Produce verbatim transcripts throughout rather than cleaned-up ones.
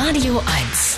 Radio eins.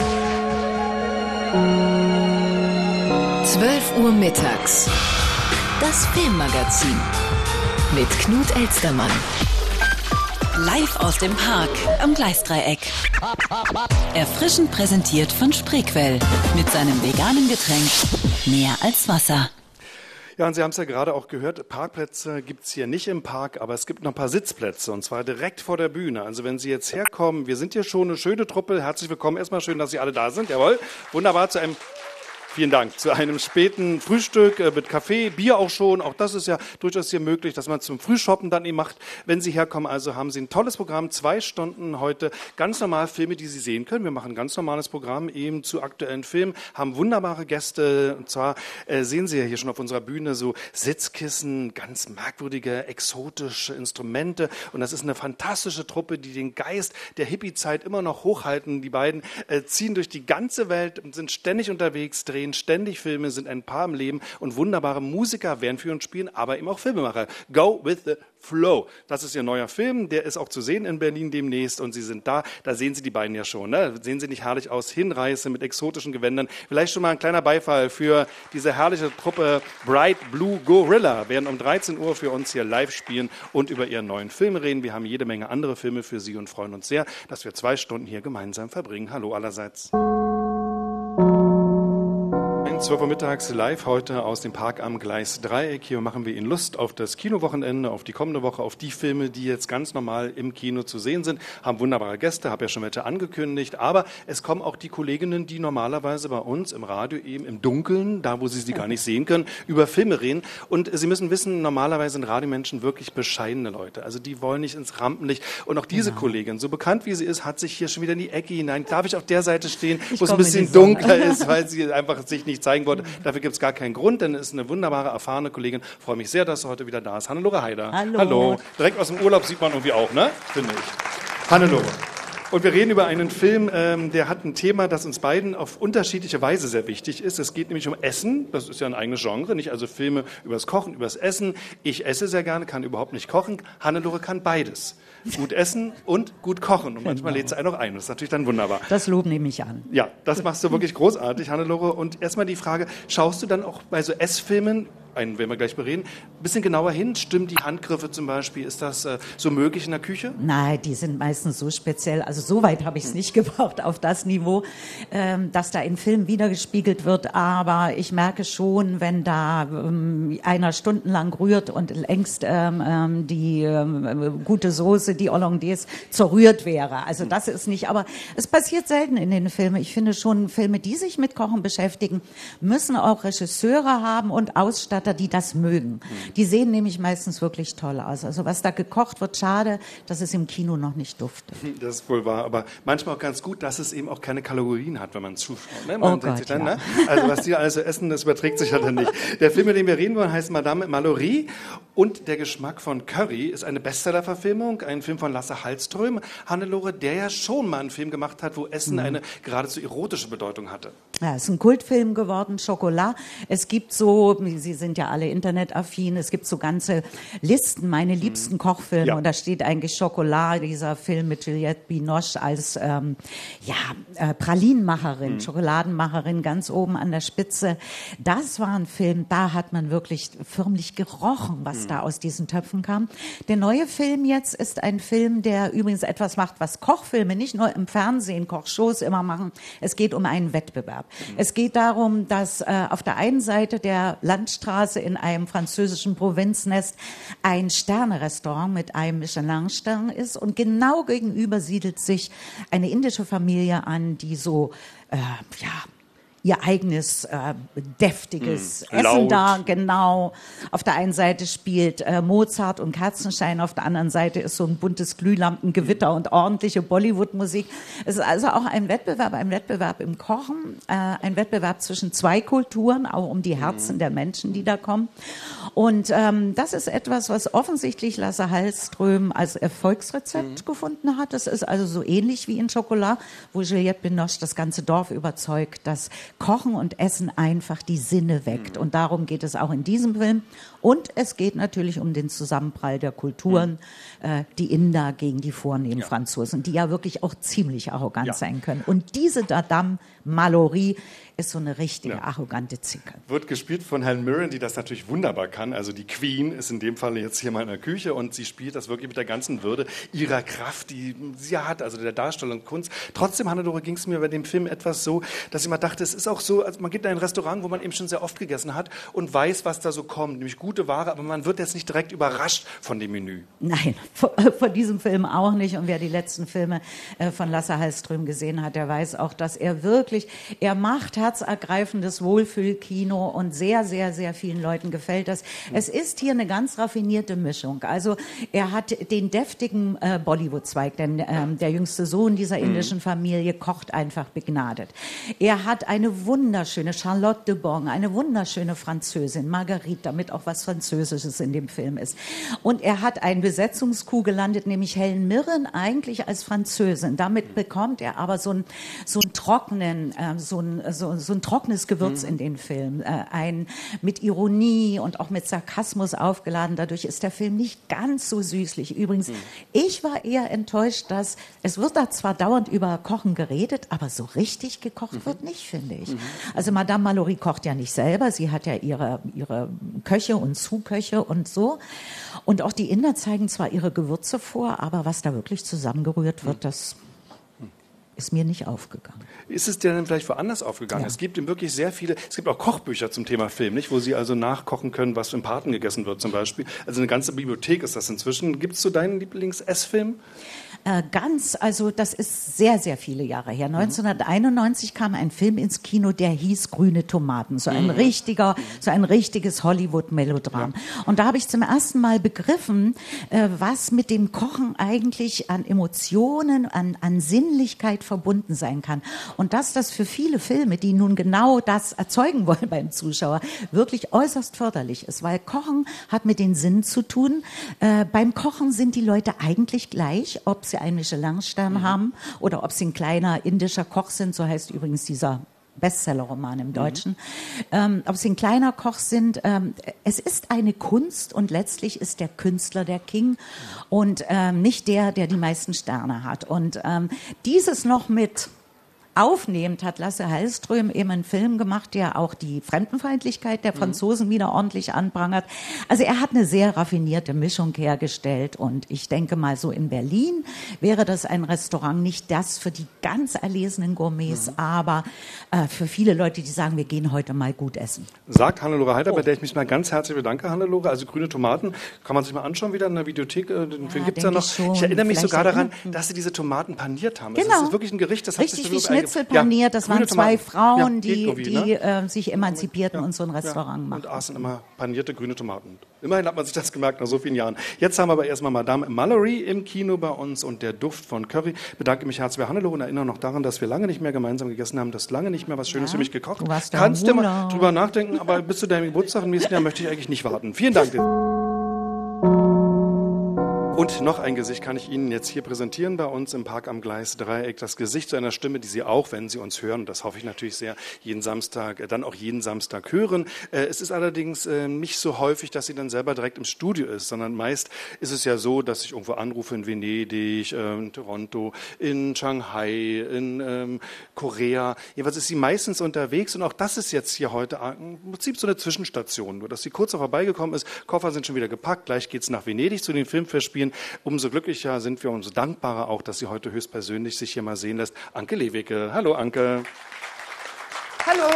zwölf Uhr mittags. Das Filmmagazin mit Knut Elstermann. Live aus dem Park am Gleisdreieck. Erfrischend präsentiert von Spreequell mit seinem veganen Getränk Mehr als Wasser. Ja, und Sie haben es ja gerade auch gehört, Parkplätze gibt es hier nicht im Park, aber es gibt noch ein paar Sitzplätze und zwar direkt vor der Bühne. Also wenn Sie jetzt herkommen, wir sind hier schon eine schöne Truppe, herzlich willkommen, erstmal schön, dass Sie alle da sind, jawohl, wunderbar, zu einem... Vielen Dank. Zu einem späten Frühstück äh, mit Kaffee, Bier auch schon. Auch das ist ja durchaus hier möglich, dass man zum Frühshoppen dann eben macht. Wenn Sie herkommen, also haben Sie ein tolles Programm. Zwei Stunden heute ganz normal Filme, die Sie sehen können. Wir machen ein ganz normales Programm eben zu aktuellen Filmen, haben wunderbare Gäste. Und zwar äh, sehen Sie ja hier schon auf unserer Bühne so Sitzkissen, ganz merkwürdige, exotische Instrumente. Und das ist eine fantastische Truppe, die den Geist der Hippie-Zeit immer noch hochhalten. Die beiden äh, ziehen durch die ganze Welt und sind ständig unterwegs, drehen ständig Filme, sind ein Paar im Leben und wunderbare Musiker werden für uns spielen, aber eben auch Filmemacher. Go with the Flow. Das ist ihr neuer Film, der ist auch zu sehen in Berlin demnächst und Sie sind da, da sehen Sie die beiden ja schon. Ne? Sehen Sie nicht herrlich aus, Hinreise mit exotischen Gewändern. Vielleicht schon mal ein kleiner Beifall für diese herrliche Truppe Bright Blue Gorilla. Werden um dreizehn Uhr für uns hier live spielen und über ihren neuen Film reden. Wir haben jede Menge andere Filme für Sie und freuen uns sehr, dass wir zwei Stunden hier gemeinsam verbringen. Hallo allerseits. zwölf Uhr mittags live heute aus dem Park am Gleisdreieck. Hier machen wir Ihnen Lust auf das Kinowochenende, auf die kommende Woche, auf die Filme, die jetzt ganz normal im Kino zu sehen sind. Haben wunderbare Gäste, habe ja schon welche angekündigt. Aber es kommen auch die Kolleginnen, die normalerweise bei uns im Radio eben im Dunkeln, da wo Sie sie gar nicht sehen können, über Filme reden. Und Sie müssen wissen, normalerweise sind Radiomenschen wirklich bescheidene Leute. Also die wollen nicht ins Rampenlicht. Und auch diese genau. Kollegin, so bekannt wie sie ist, hat sich hier schon wieder in die Ecke hinein. Darf ich auf der Seite stehen, wo es ein bisschen dunkler ist, weil sie einfach sich nicht zeigen wollte. Dafür gibt es gar keinen Grund, denn es ist eine wunderbare, erfahrene Kollegin. Ich freue mich sehr, dass sie heute wieder da ist. Hannelore Heider. Hallo. Hallo. Direkt aus dem Urlaub sieht man irgendwie auch, ne? Finde ich. Hannelore. Und wir reden über einen Film, ähm, der hat ein Thema, das uns beiden auf unterschiedliche Weise sehr wichtig ist. Es geht nämlich um Essen. Das ist ja ein eigenes Genre, nicht? Also Filme übers Kochen, übers Essen. Ich esse sehr gerne, kann überhaupt nicht kochen. Hannelore kann beides. Gut essen und gut kochen. Und manchmal genau. lädt sie einen auch ein. Das ist natürlich dann wunderbar. Das Lob nehme ich an. Ja, das machst du wirklich großartig, Hannelore. Und erstmal die Frage, schaust du dann auch bei so Essfilmen, einen werden wir gleich bereden, ein bisschen genauer hin? Stimmen die Handgriffe zum Beispiel? Ist das äh, so möglich in der Küche? Nein, die sind meistens so speziell. Also so weit habe ich es nicht gebraucht auf das Niveau, ähm, dass da in Filmen wiedergespiegelt wird. Aber ich merke schon, wenn da ähm, einer stundenlang rührt und längst ähm, die ähm, gute Soße, die Hollandaise, zerrührt wäre. Also das ist nicht, aber es passiert selten in den Filmen. Ich finde schon, Filme, die sich mit Kochen beschäftigen, müssen auch Regisseure haben und Ausstatter, die das mögen. Die sehen nämlich meistens wirklich toll aus. Also was da gekocht wird, schade, dass es im Kino noch nicht duftet. Das ist wohl wahr, aber manchmal auch ganz gut, dass es eben auch keine Kalorien hat, wenn man zuschaut. Ne? Man oh Gott, sich dann, ja. ne? Also was die also essen, das überträgt sich ja dann nicht. Der Film, mit dem wir reden wollen, heißt Madame Mallory und der Geschmack von Curry ist eine Bestseller-Verfilmung, ein Film von Lasse Hallström, Hannelore, der ja schon mal einen Film gemacht hat, wo Essen mhm. eine geradezu erotische Bedeutung hatte. Ja, es ist ein Kultfilm geworden, Chocolat. Es gibt so, Sie sind ja alle internetaffin, es gibt so ganze Listen, meine liebsten Kochfilme, ja. Und da steht eigentlich Chocolat, dieser Film mit Juliette Binoche als ähm, ja, äh, Pralinenmacherin, mhm. Schokoladenmacherin, ganz oben an der Spitze. Das war ein Film, da hat man wirklich förmlich gerochen, was mhm. da aus diesen Töpfen kam. Der neue Film jetzt ist ein Film, der übrigens etwas macht, was Kochfilme nicht nur im Fernsehen, Kochshows immer machen. Es geht um einen Wettbewerb. Mhm. Es geht darum, dass äh, auf der einen Seite der Landstraße in einem französischen Provinznest ein Sterne-Restaurant mit einem Michelin-Stern ist und genau gegenüber siedelt sich eine indische Familie an, die so, äh, ja, ihr eigenes äh, deftiges mm, Essen laut. da, genau. Auf der einen Seite spielt äh, Mozart und Kerzenschein, auf der anderen Seite ist so ein buntes Glühlampengewitter und ordentliche Bollywood-Musik. Es ist also auch ein Wettbewerb, ein Wettbewerb im Kochen, äh, ein Wettbewerb zwischen zwei Kulturen, auch um die Herzen mm. der Menschen, die da kommen. Und ähm, das ist etwas, was offensichtlich Lasse Hallström als Erfolgsrezept mm. gefunden hat. Das ist also so ähnlich wie in Chocolat, wo Juliette Binoche das ganze Dorf überzeugt, dass Kochen und Essen einfach die Sinne weckt. Und darum geht es auch in diesem Film. Und es geht natürlich um den Zusammenprall der Kulturen, äh, die Inder gegen die vornehmen Ja. Franzosen, die ja wirklich auch ziemlich arrogant Ja. sein können. Und diese Madame Mallory ist so eine richtige Ja. arrogante Zicke. Wird gespielt von Helen Mirren, die das natürlich wunderbar kann. Also die Queen ist in dem Fall jetzt hier mal in der Küche und sie spielt das wirklich mit der ganzen Würde ihrer Kraft, die sie hat, also der Darstellung, Kunst. Trotzdem, Hannelore, ging es mir bei dem Film etwas so, dass ich mal dachte, es ist auch so, also man geht in ein Restaurant, wo man eben schon sehr oft gegessen hat und weiß, was da so kommt, nämlich gute Ware, aber man wird jetzt nicht direkt überrascht von dem Menü. Nein, vor, vor diesem Film auch nicht. Und wer die letzten Filme äh, von Lasse Hallström gesehen hat, der weiß auch, dass er wirklich, er macht herzergreifendes Wohlfühlkino und sehr, sehr, sehr vielen Leuten gefällt das. Es ist hier eine ganz raffinierte Mischung. Also er hat den deftigen äh, Bollywood-Zweig, denn ähm, der jüngste Sohn dieser indischen Familie kocht einfach begnadet. Er hat eine wunderschöne Charlotte de Bon, eine wunderschöne Französin, Marguerite, damit auch was Französisches in dem Film ist. Und er hat einen Besetzungskuh gelandet, nämlich Helen Mirren eigentlich als Französin. Damit bekommt er aber so ein so einen trockenen, äh, so ein so, so ein trockenes Gewürz in den Film, äh, ein mit Ironie und auch mit Sarkasmus aufgeladen. Dadurch ist der Film nicht ganz so süßlich. Übrigens, mhm. ich war eher enttäuscht, dass es wird da zwar dauernd über Kochen geredet, aber so richtig gekocht mhm. wird nicht, finde ich. Mhm. Also Madame Mallory kocht ja nicht selber, sie hat ja ihre ihre Köche und Zuköche und so. Und auch die Inder zeigen zwar ihre Gewürze vor, aber was da wirklich zusammengerührt wird, das ist mir nicht aufgegangen. Ist es dir denn vielleicht woanders aufgegangen? Ja. Es gibt eben wirklich sehr viele, es gibt auch Kochbücher zum Thema Film, nicht, wo Sie also nachkochen können, was im Paten gegessen wird zum Beispiel. Also eine ganze Bibliothek ist das inzwischen. Gibt es so deinen Lieblings-Essfilm? Äh, ganz, also das ist sehr, sehr viele Jahre her. neunzehnhunderteinundneunzig kam ein Film ins Kino, der hieß Grüne Tomaten. So ein mhm. richtiger, so ein richtiges Hollywood-Melodram. Ja. Und da habe ich zum ersten Mal begriffen, äh, was mit dem Kochen eigentlich an Emotionen, an, an Sinnlichkeit verbunden sein kann. Und dass das für viele Filme, die nun genau das erzeugen wollen beim Zuschauer, wirklich äußerst förderlich ist. Weil Kochen hat mit den Sinnen zu tun. Äh, beim Kochen sind die Leute eigentlich gleich, ob sie einen Michelin-Stern mhm. haben oder ob sie ein kleiner indischer Koch sind, so heißt übrigens dieser Bestseller-Roman im Deutschen. Mhm. Ähm, ob sie ein kleiner Koch sind, ähm, es ist eine Kunst und letztlich ist der Künstler der King und ähm, nicht der, der die meisten Sterne hat. Und ähm, dieses noch mit aufnehmend hat Lasse Hallström eben einen Film gemacht, der auch die Fremdenfeindlichkeit der Franzosen mhm. wieder ordentlich anprangert. Also er hat eine sehr raffinierte Mischung hergestellt und ich denke mal so in Berlin wäre das ein Restaurant nicht das für die ganz erlesenen Gourmets, mhm. aber äh, für viele Leute, die sagen, wir gehen heute mal gut essen. Sagt Hannelore Heider, oh. bei der ich mich mal ganz herzlich bedanke, Hannelore. Also Grüne Tomaten, kann man sich mal anschauen wieder in der Videothek, den ja, Film gibt es ja noch. Ich, schon. ich erinnere mich Vielleicht sogar daran, erinnern. dass sie diese Tomaten paniert haben. Genau. Das ist wirklich ein Gericht, das hat Richtig sich wie so Schnitzel paniert, das waren zwei Tomaten. Frauen, ja, die, irgendwie, die ne? äh, sich emanzipierten ja, und so ein Restaurant ja, machten. Und aßen immer panierte grüne Tomaten. Immerhin hat man sich das gemerkt nach so vielen Jahren. Jetzt haben wir aber erstmal Madame Mallory im Kino bei uns und der Duft von Curry. Bedanke mich herzlich bei Hannelore und erinnere noch daran, dass wir lange nicht mehr gemeinsam gegessen haben. Du hast lange nicht mehr was Schönes ja, für mich gekocht. Du warst Kannst du mal Urlaub. drüber nachdenken, aber bis zu deinem Geburtstag im nächsten Jahr möchte ich eigentlich nicht warten. Vielen Dank dir. Und noch ein Gesicht kann ich Ihnen jetzt hier präsentieren bei uns im Park am Gleisdreieck. Das Gesicht zu einer Stimme, die Sie auch, wenn Sie uns hören, und das hoffe ich natürlich sehr, jeden Samstag, dann auch jeden Samstag hören. Es ist allerdings nicht so häufig, dass sie dann selber direkt im Studio ist, sondern meist ist es ja so, dass ich irgendwo anrufe in Venedig, in Toronto, in Shanghai, in ähm, Korea. Jedenfalls ist sie meistens unterwegs und auch das ist jetzt hier heute im Prinzip so eine Zwischenstation. Nur, dass sie kurz vorbeigekommen ist, Koffer sind schon wieder gepackt, gleich geht's nach Venedig zu den Filmfestspielen. Umso glücklicher sind wir, umso dankbarer auch, dass sie heute höchstpersönlich sich hier mal sehen lässt. Anke Lewicke. Hallo, Anke. Hallo.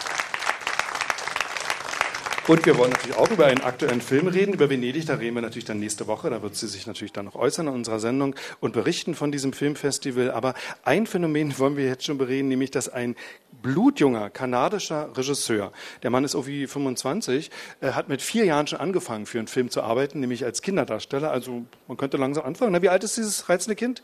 Und wir wollen natürlich auch über einen aktuellen Film reden, über Venedig, da reden wir natürlich dann nächste Woche, da wird sie sich natürlich dann noch äußern in unserer Sendung und berichten von diesem Filmfestival. Aber ein Phänomen wollen wir jetzt schon bereden, nämlich dass ein blutjunger kanadischer Regisseur, der Mann ist irgendwie fünfundzwanzig, äh, hat mit vier Jahren schon angefangen für einen Film zu arbeiten, nämlich als Kinderdarsteller, also man könnte langsam anfangen. Na, wie alt ist dieses reizende Kind?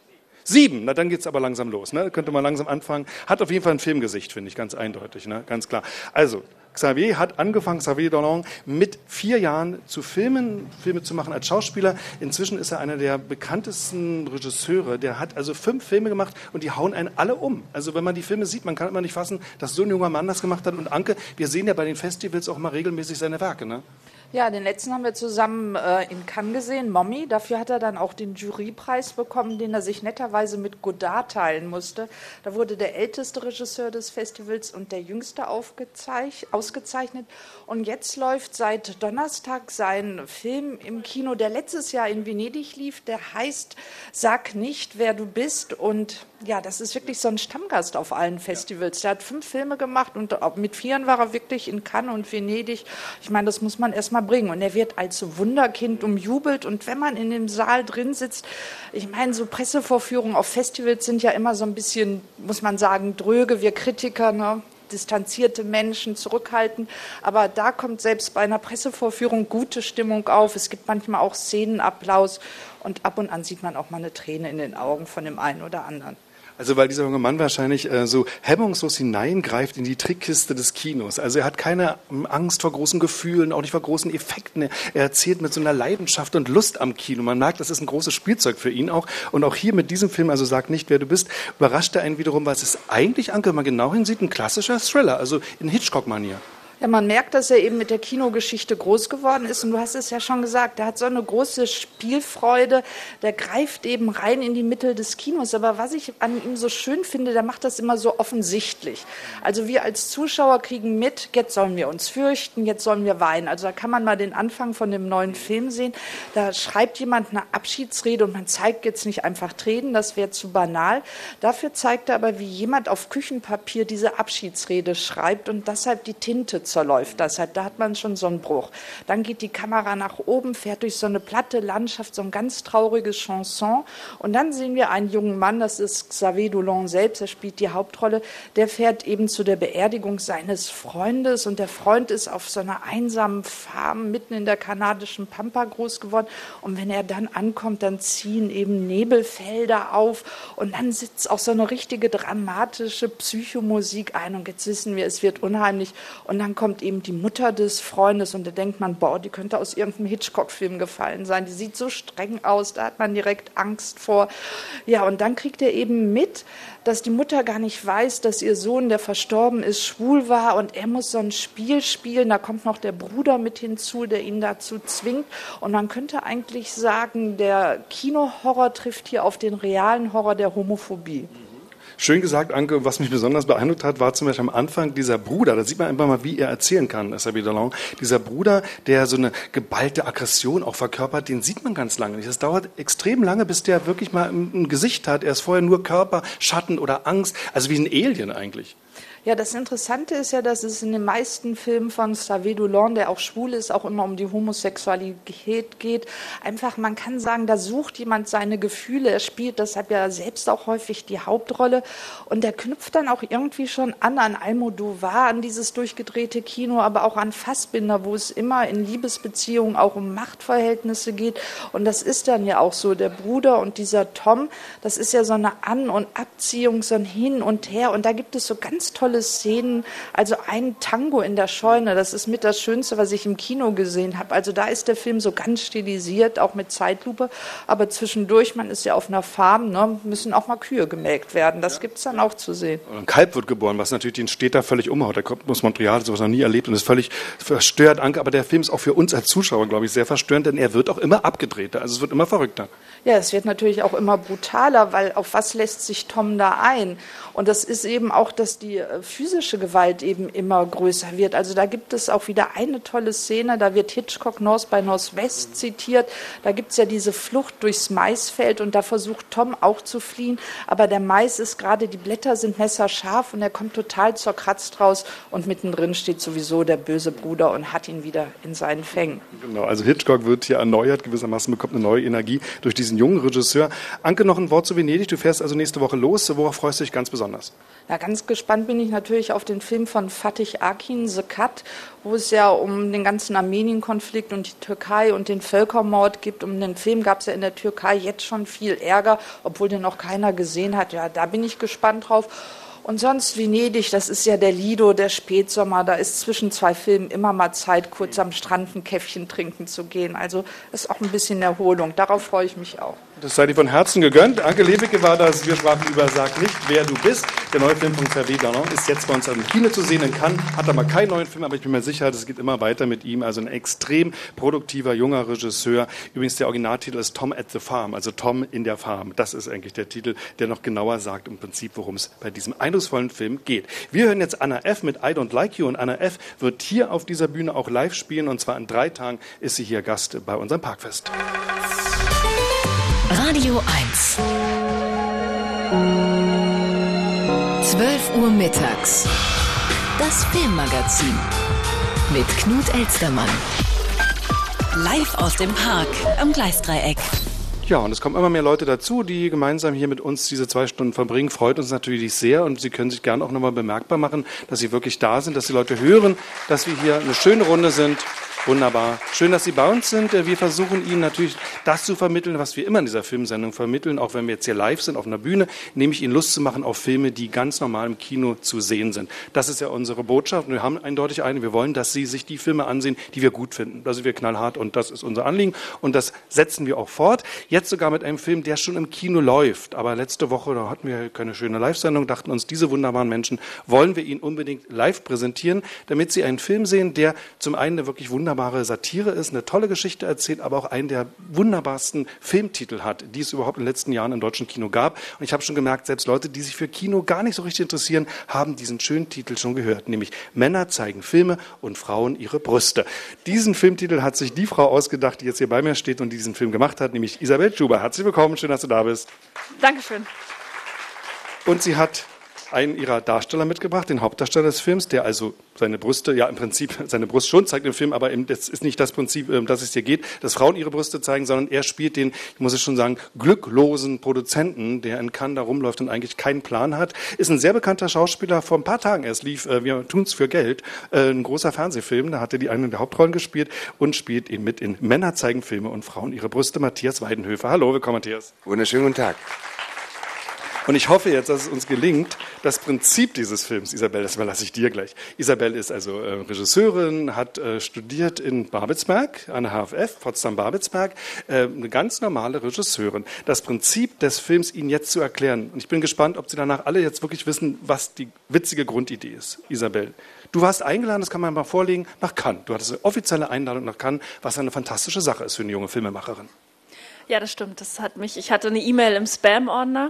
Sieben, na dann geht's aber langsam los, ne? Könnte man langsam anfangen. Hat auf jeden Fall ein Filmgesicht, finde ich, ganz eindeutig, ne? Ganz klar. Also, Xavier hat angefangen, Xavier Dolan, mit vier Jahren zu filmen, Filme zu machen als Schauspieler. Inzwischen ist er einer der bekanntesten Regisseure. Der hat also fünf Filme gemacht und die hauen einen alle um. Also wenn man die Filme sieht, man kann immer nicht fassen, dass so ein junger Mann das gemacht hat. Und Anke, wir sehen ja bei den Festivals auch mal regelmäßig seine Werke, ne? Ja, den letzten haben wir zusammen äh, in Cannes gesehen, Mommy. Dafür hat er dann auch den Jurypreis bekommen, den er sich netterweise mit Godard teilen musste. Da wurde der älteste Regisseur des Festivals und der jüngste ausgezeichnet. Und jetzt läuft seit Donnerstag sein Film im Kino, der letztes Jahr in Venedig lief. Der heißt Sag nicht, wer du bist. Und ja, das ist wirklich so ein Stammgast auf allen Festivals. Der hat fünf Filme gemacht und mit vieren war er wirklich in Cannes und Venedig. Ich meine, das muss man erstmal bringen. Und er wird als Wunderkind umjubelt. Und wenn man in dem Saal drin sitzt, ich meine, so Pressevorführungen auf Festivals sind ja immer so ein bisschen, muss man sagen, dröge. Wir Kritiker, ne? Distanzierte Menschen, zurückhaltend. Aber da kommt selbst bei einer Pressevorführung gute Stimmung auf. Es gibt manchmal auch Szenenapplaus. Und ab und an sieht man auch mal eine Träne in den Augen von dem einen oder anderen. Also weil dieser junge Mann wahrscheinlich äh, so hemmungslos hineingreift in die Trickkiste des Kinos. Also er hat keine ähm, Angst vor großen Gefühlen, auch nicht vor großen Effekten. Er erzählt mit so einer Leidenschaft und Lust am Kino. Man merkt, das ist ein großes Spielzeug für ihn auch. Und auch hier mit diesem Film, also Sag nicht, wer du bist, überrascht er einen wiederum, weil es ist eigentlich, Anke, wenn man genau hinsieht, ein klassischer Thriller, also in Hitchcock-Manier. Ja, man merkt, dass er eben mit der Kinogeschichte groß geworden ist. Und du hast es ja schon gesagt, der hat so eine große Spielfreude. Der greift eben rein in die Mitte des Kinos. Aber was ich an ihm so schön finde, der macht das immer so offensichtlich. Also wir als Zuschauer kriegen mit, jetzt sollen wir uns fürchten, jetzt sollen wir weinen. Also da kann man mal den Anfang von dem neuen Film sehen. Da schreibt jemand eine Abschiedsrede und man zeigt jetzt nicht einfach Tränen, das wäre zu banal. Dafür zeigt er aber, wie jemand auf Küchenpapier diese Abschiedsrede schreibt und deshalb die Tinte zerläuft. Das hat, da hat man schon so einen Bruch. Dann geht die Kamera nach oben, fährt durch so eine platte Landschaft, so ein ganz trauriges Chanson. Und dann sehen wir einen jungen Mann, das ist Xavier Dolan selbst, er spielt die Hauptrolle, der fährt eben zu der Beerdigung seines Freundes und der Freund ist auf so einer einsamen Farm mitten in der kanadischen Pampa groß geworden. Und wenn er dann ankommt, dann ziehen eben Nebelfelder auf und dann sitzt auch so eine richtige dramatische Psychomusik ein. Und jetzt wissen wir, es wird unheimlich. Und dann kommt eben die Mutter des Freundes und da denkt man, boah, die könnte aus irgendeinem Hitchcock-Film gefallen sein. Die sieht so streng aus, da hat man direkt Angst vor. Ja, und dann kriegt er eben mit, dass die Mutter gar nicht weiß, dass ihr Sohn, der verstorben ist, schwul war und er muss so ein Spiel spielen. Da kommt noch der Bruder mit hinzu, der ihn dazu zwingt. Und man könnte eigentlich sagen, der Kinohorror trifft hier auf den realen Horror der Homophobie. Schön gesagt, Anke. Was mich besonders beeindruckt hat, war zum Beispiel am Anfang dieser Bruder. Da sieht man einfach mal, wie er erzählen kann, Xavier Dolan. Dieser Bruder, der so eine geballte Aggression auch verkörpert, den sieht man ganz lange nicht. Es dauert extrem lange, bis der wirklich mal ein Gesicht hat. Er ist vorher nur Körper, Schatten oder Angst. Also wie ein Alien eigentlich. Ja, das Interessante ist ja, dass es in den meisten Filmen von Xavier Dolan, der auch schwul ist, auch immer um die Homosexualität geht. Einfach, man kann sagen, da sucht jemand seine Gefühle. Er spielt deshalb ja selbst auch häufig die Hauptrolle. Und er knüpft dann auch irgendwie schon an an Almodovar, an dieses durchgedrehte Kino, aber auch an Fassbinder, wo es immer in Liebesbeziehungen auch um Machtverhältnisse geht. Und das ist dann ja auch so. Der Bruder und dieser Tom, das ist ja so eine An- und Abziehung, so ein Hin und Her. Und da gibt es so ganz tolle Szenen, also ein Tango in der Scheune, das ist mit das Schönste, was ich im Kino gesehen habe. Also da ist der Film so ganz stilisiert, auch mit Zeitlupe, aber zwischendurch, man ist ja auf einer Farm, ne, müssen auch mal Kühe gemelkt werden, das gibt es dann auch zu sehen. Und ein Kalb wird geboren, was natürlich den Städter völlig umhaut. Der kommt aus Montreal, sowas noch nie erlebt und ist völlig verstört, Anke, aber der Film ist auch für uns als Zuschauer, glaube ich, sehr verstörend, denn er wird auch immer abgedrehter, also es wird immer verrückter. Ja, es wird natürlich auch immer brutaler, weil auf was lässt sich Tom da ein? Und das ist eben auch, dass die physische Gewalt eben immer größer wird. Also da gibt es auch wieder eine tolle Szene, da wird Hitchcock North by Northwest zitiert. Da gibt es ja diese Flucht durchs Maisfeld und da versucht Tom auch zu fliehen. Aber der Mais ist gerade, die Blätter sind messerscharf und er kommt total zerkratzt raus und mittendrin steht sowieso der böse Bruder und hat ihn wieder in seinen Fängen. Genau, also Hitchcock wird hier erneuert, gewissermaßen bekommt eine neue Energie durch diesen jungen Regisseur. Anke, noch ein Wort zu Venedig. Du fährst also nächste Woche los. Worauf freust du dich ganz besonders? Ja, ganz gespannt bin ich natürlich auf den Film von Fatih Akin, The Cut, wo es ja um den ganzen Armenien-Konflikt und die Türkei und den Völkermord gibt. Um den Film gab es ja in der Türkei jetzt schon viel Ärger, obwohl den noch keiner gesehen hat. Ja, da bin ich gespannt drauf. Und sonst Venedig, das ist ja der Lido, der Spätsommer, da ist zwischen zwei Filmen immer mal Zeit, kurz am Strand ein Käffchen trinken zu gehen. Also das ist auch ein bisschen Erholung, darauf freue ich mich auch. Das sei dir von Herzen gegönnt. Anke Lewicke war das, wir sprachen über Sag nicht, wer du bist. Der neue Film von Xavier Dolan ist jetzt bei uns im Kino zu sehen in Cannes, hat aber keinen neuen Film, aber ich bin mir sicher, es geht immer weiter mit ihm. Also ein extrem produktiver, junger Regisseur. Übrigens der Originaltitel ist Tom at the Farm, also Tom in der Farm. Das ist eigentlich der Titel, der noch genauer sagt im Prinzip, worum es bei diesem eindrucksvollen Film geht. Wir hören jetzt Anna F. mit I Don't Like You und Anna F. wird hier auf dieser Bühne auch live spielen und zwar in drei Tagen ist sie hier Gast bei unserem Parkfest. Radio eins. zwölf Uhr mittags. Das Filmmagazin mit Knut Elstermann. Live aus dem Park am Gleisdreieck. Ja, und es kommen immer mehr Leute dazu, die gemeinsam hier mit uns diese zwei Stunden verbringen. Freut uns natürlich sehr und Sie können sich gerne auch nochmal bemerkbar machen, dass Sie wirklich da sind, dass die Leute hören, dass wir hier eine schöne Runde sind. Wunderbar. Schön, dass Sie bei uns sind. Wir versuchen Ihnen natürlich das zu vermitteln, was wir immer in dieser Filmsendung vermitteln, auch wenn wir jetzt hier live sind auf einer Bühne, nämlich Ihnen Lust zu machen auf Filme, die ganz normal im Kino zu sehen sind. Das ist ja unsere Botschaft und wir haben eindeutig eine. Wir wollen, dass Sie sich die Filme ansehen, die wir gut finden. Da sind wir knallhart und das ist unser Anliegen und das setzen wir auch fort. Jetzt sogar mit einem Film, der schon im Kino läuft. Aber letzte Woche, da hatten wir keine schöne Live-Sendung, dachten uns, diese wunderbaren Menschen wollen wir Ihnen unbedingt live präsentieren, damit Sie einen Film sehen, der zum einen eine wirklich wunderbare Satire ist, eine tolle Geschichte erzählt, aber auch einen der wunderbarsten Filmtitel hat, die es überhaupt in den letzten Jahren im deutschen Kino gab. Und ich habe schon gemerkt, selbst Leute, die sich für Kino gar nicht so richtig interessieren, haben diesen schönen Titel schon gehört, nämlich Männer zeigen Filme und Frauen ihre Brüste. Diesen Filmtitel hat sich die Frau ausgedacht, die jetzt hier bei mir steht und die diesen Film gemacht hat, nämlich Isabel Schuber. Herzlich willkommen, schön, dass du da bist. Dankeschön. Und sie hat einen ihrer Darsteller mitgebracht, den Hauptdarsteller des Films, der also seine Brüste, ja im Prinzip seine Brust schon zeigt im Film, aber das ist nicht das Prinzip, um das es hier geht, dass Frauen ihre Brüste zeigen, sondern er spielt den, ich muss es schon sagen, glücklosen Produzenten, der in Cannes da rumläuft und eigentlich keinen Plan hat. Ist ein sehr bekannter Schauspieler, vor ein paar Tagen erst lief, äh, wir tun's für Geld, äh, ein großer Fernsehfilm, da hat er die eine der Hauptrollen gespielt und spielt ihn mit in Männer zeigen Filme und Frauen ihre Brüste, Matthias Weidenhöfer. Hallo, willkommen Matthias. Wunderschönen guten Tag. Und ich hoffe jetzt, dass es uns gelingt, das Prinzip dieses Films, Isabel, das überlasse ich dir gleich. Isabel ist also äh, Regisseurin, hat äh, studiert in Babelsberg, an der H F F, Potsdam-Babelsberg, äh, eine ganz normale Regisseurin. Das Prinzip des Films Ihnen jetzt zu erklären, und ich bin gespannt, ob Sie danach alle jetzt wirklich wissen, was die witzige Grundidee ist, Isabel. Du warst eingeladen, das kann man mal vorlegen, nach Cannes. Du hattest eine offizielle Einladung nach Cannes, was eine fantastische Sache ist für eine junge Filmemacherin. Ja, das stimmt. Das hat mich, ich hatte eine E-Mail im Spam-Ordner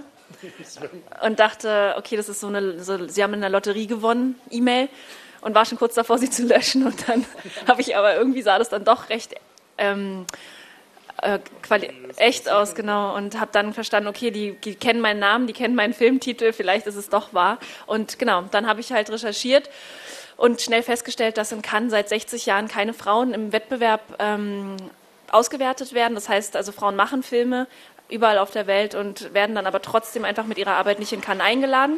und dachte, okay, das ist so eine, so, Sie haben in der Lotterie gewonnen, E-Mail, und war schon kurz davor, sie zu löschen. Und dann habe ich aber irgendwie sah das dann doch recht ähm, äh, quali- echt aus, genau. Und habe dann verstanden, okay, die, die kennen meinen Namen, die kennen meinen Filmtitel, vielleicht ist es doch wahr. Und genau, dann habe ich halt recherchiert und schnell festgestellt, dass in Cannes seit sechzig Jahren keine Frauen im Wettbewerb ähm, ausgewertet werden. Das heißt, also Frauen machen Filme überall auf der Welt und werden dann aber trotzdem einfach mit ihrer Arbeit nicht in Cannes eingeladen.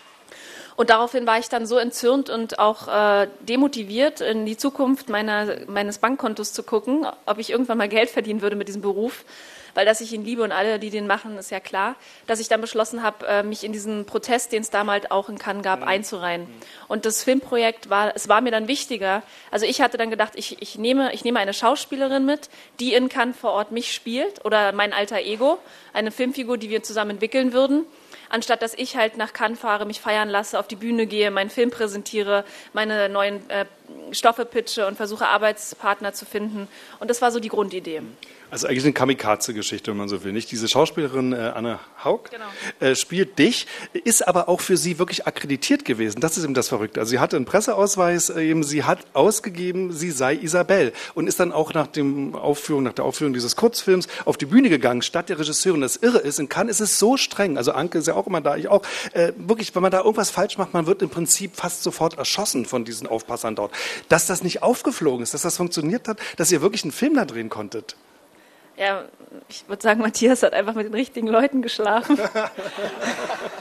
Und daraufhin war ich dann so entzürnt und auch äh, demotiviert, in die Zukunft meiner, meines Bankkontos zu gucken, ob ich irgendwann mal Geld verdienen würde mit diesem Beruf, weil dass ich ihn liebe und alle, die den machen, ist ja klar, dass ich dann beschlossen habe, äh, mich in diesen Protest, den es damals auch in Cannes gab, einzureihen. Und das Filmprojekt war, es war mir dann wichtiger. Also ich hatte dann gedacht, ich, ich, nehme, ich nehme eine Schauspielerin mit, die in Cannes vor Ort mich spielt oder mein alter Ego, eine Filmfigur, die wir zusammen entwickeln würden, anstatt dass ich halt nach Cannes fahre, mich feiern lasse, auf die Bühne gehe, meinen Film präsentiere, meine neuen äh, Stoffe pitche und versuche, Arbeitspartner zu finden. Und das war so die Grundidee. Also eigentlich eine Kamikaze-Geschichte, wenn man so will, nicht? Diese Schauspielerin äh, Anne Haug Genau. äh, spielt dich, ist aber auch für sie wirklich akkreditiert gewesen. Das ist eben das Verrückte. Also sie hatte einen Presseausweis, äh, eben sie hat ausgegeben, sie sei Isabel und ist dann auch nach dem Aufführung, nach der Aufführung dieses Kurzfilms auf die Bühne gegangen, statt der Regisseurin. Das Irre ist, in Cannes ist es so streng, also Anke ist ja auch immer da, ich auch, äh, wirklich, wenn man da irgendwas falsch macht, man wird im Prinzip fast sofort erschossen von diesen Aufpassern dort. Dass das nicht aufgeflogen ist, dass das funktioniert hat, dass ihr wirklich einen Film da drehen konntet. Ja, ich würde sagen, Matthias hat einfach mit den richtigen Leuten geschlafen.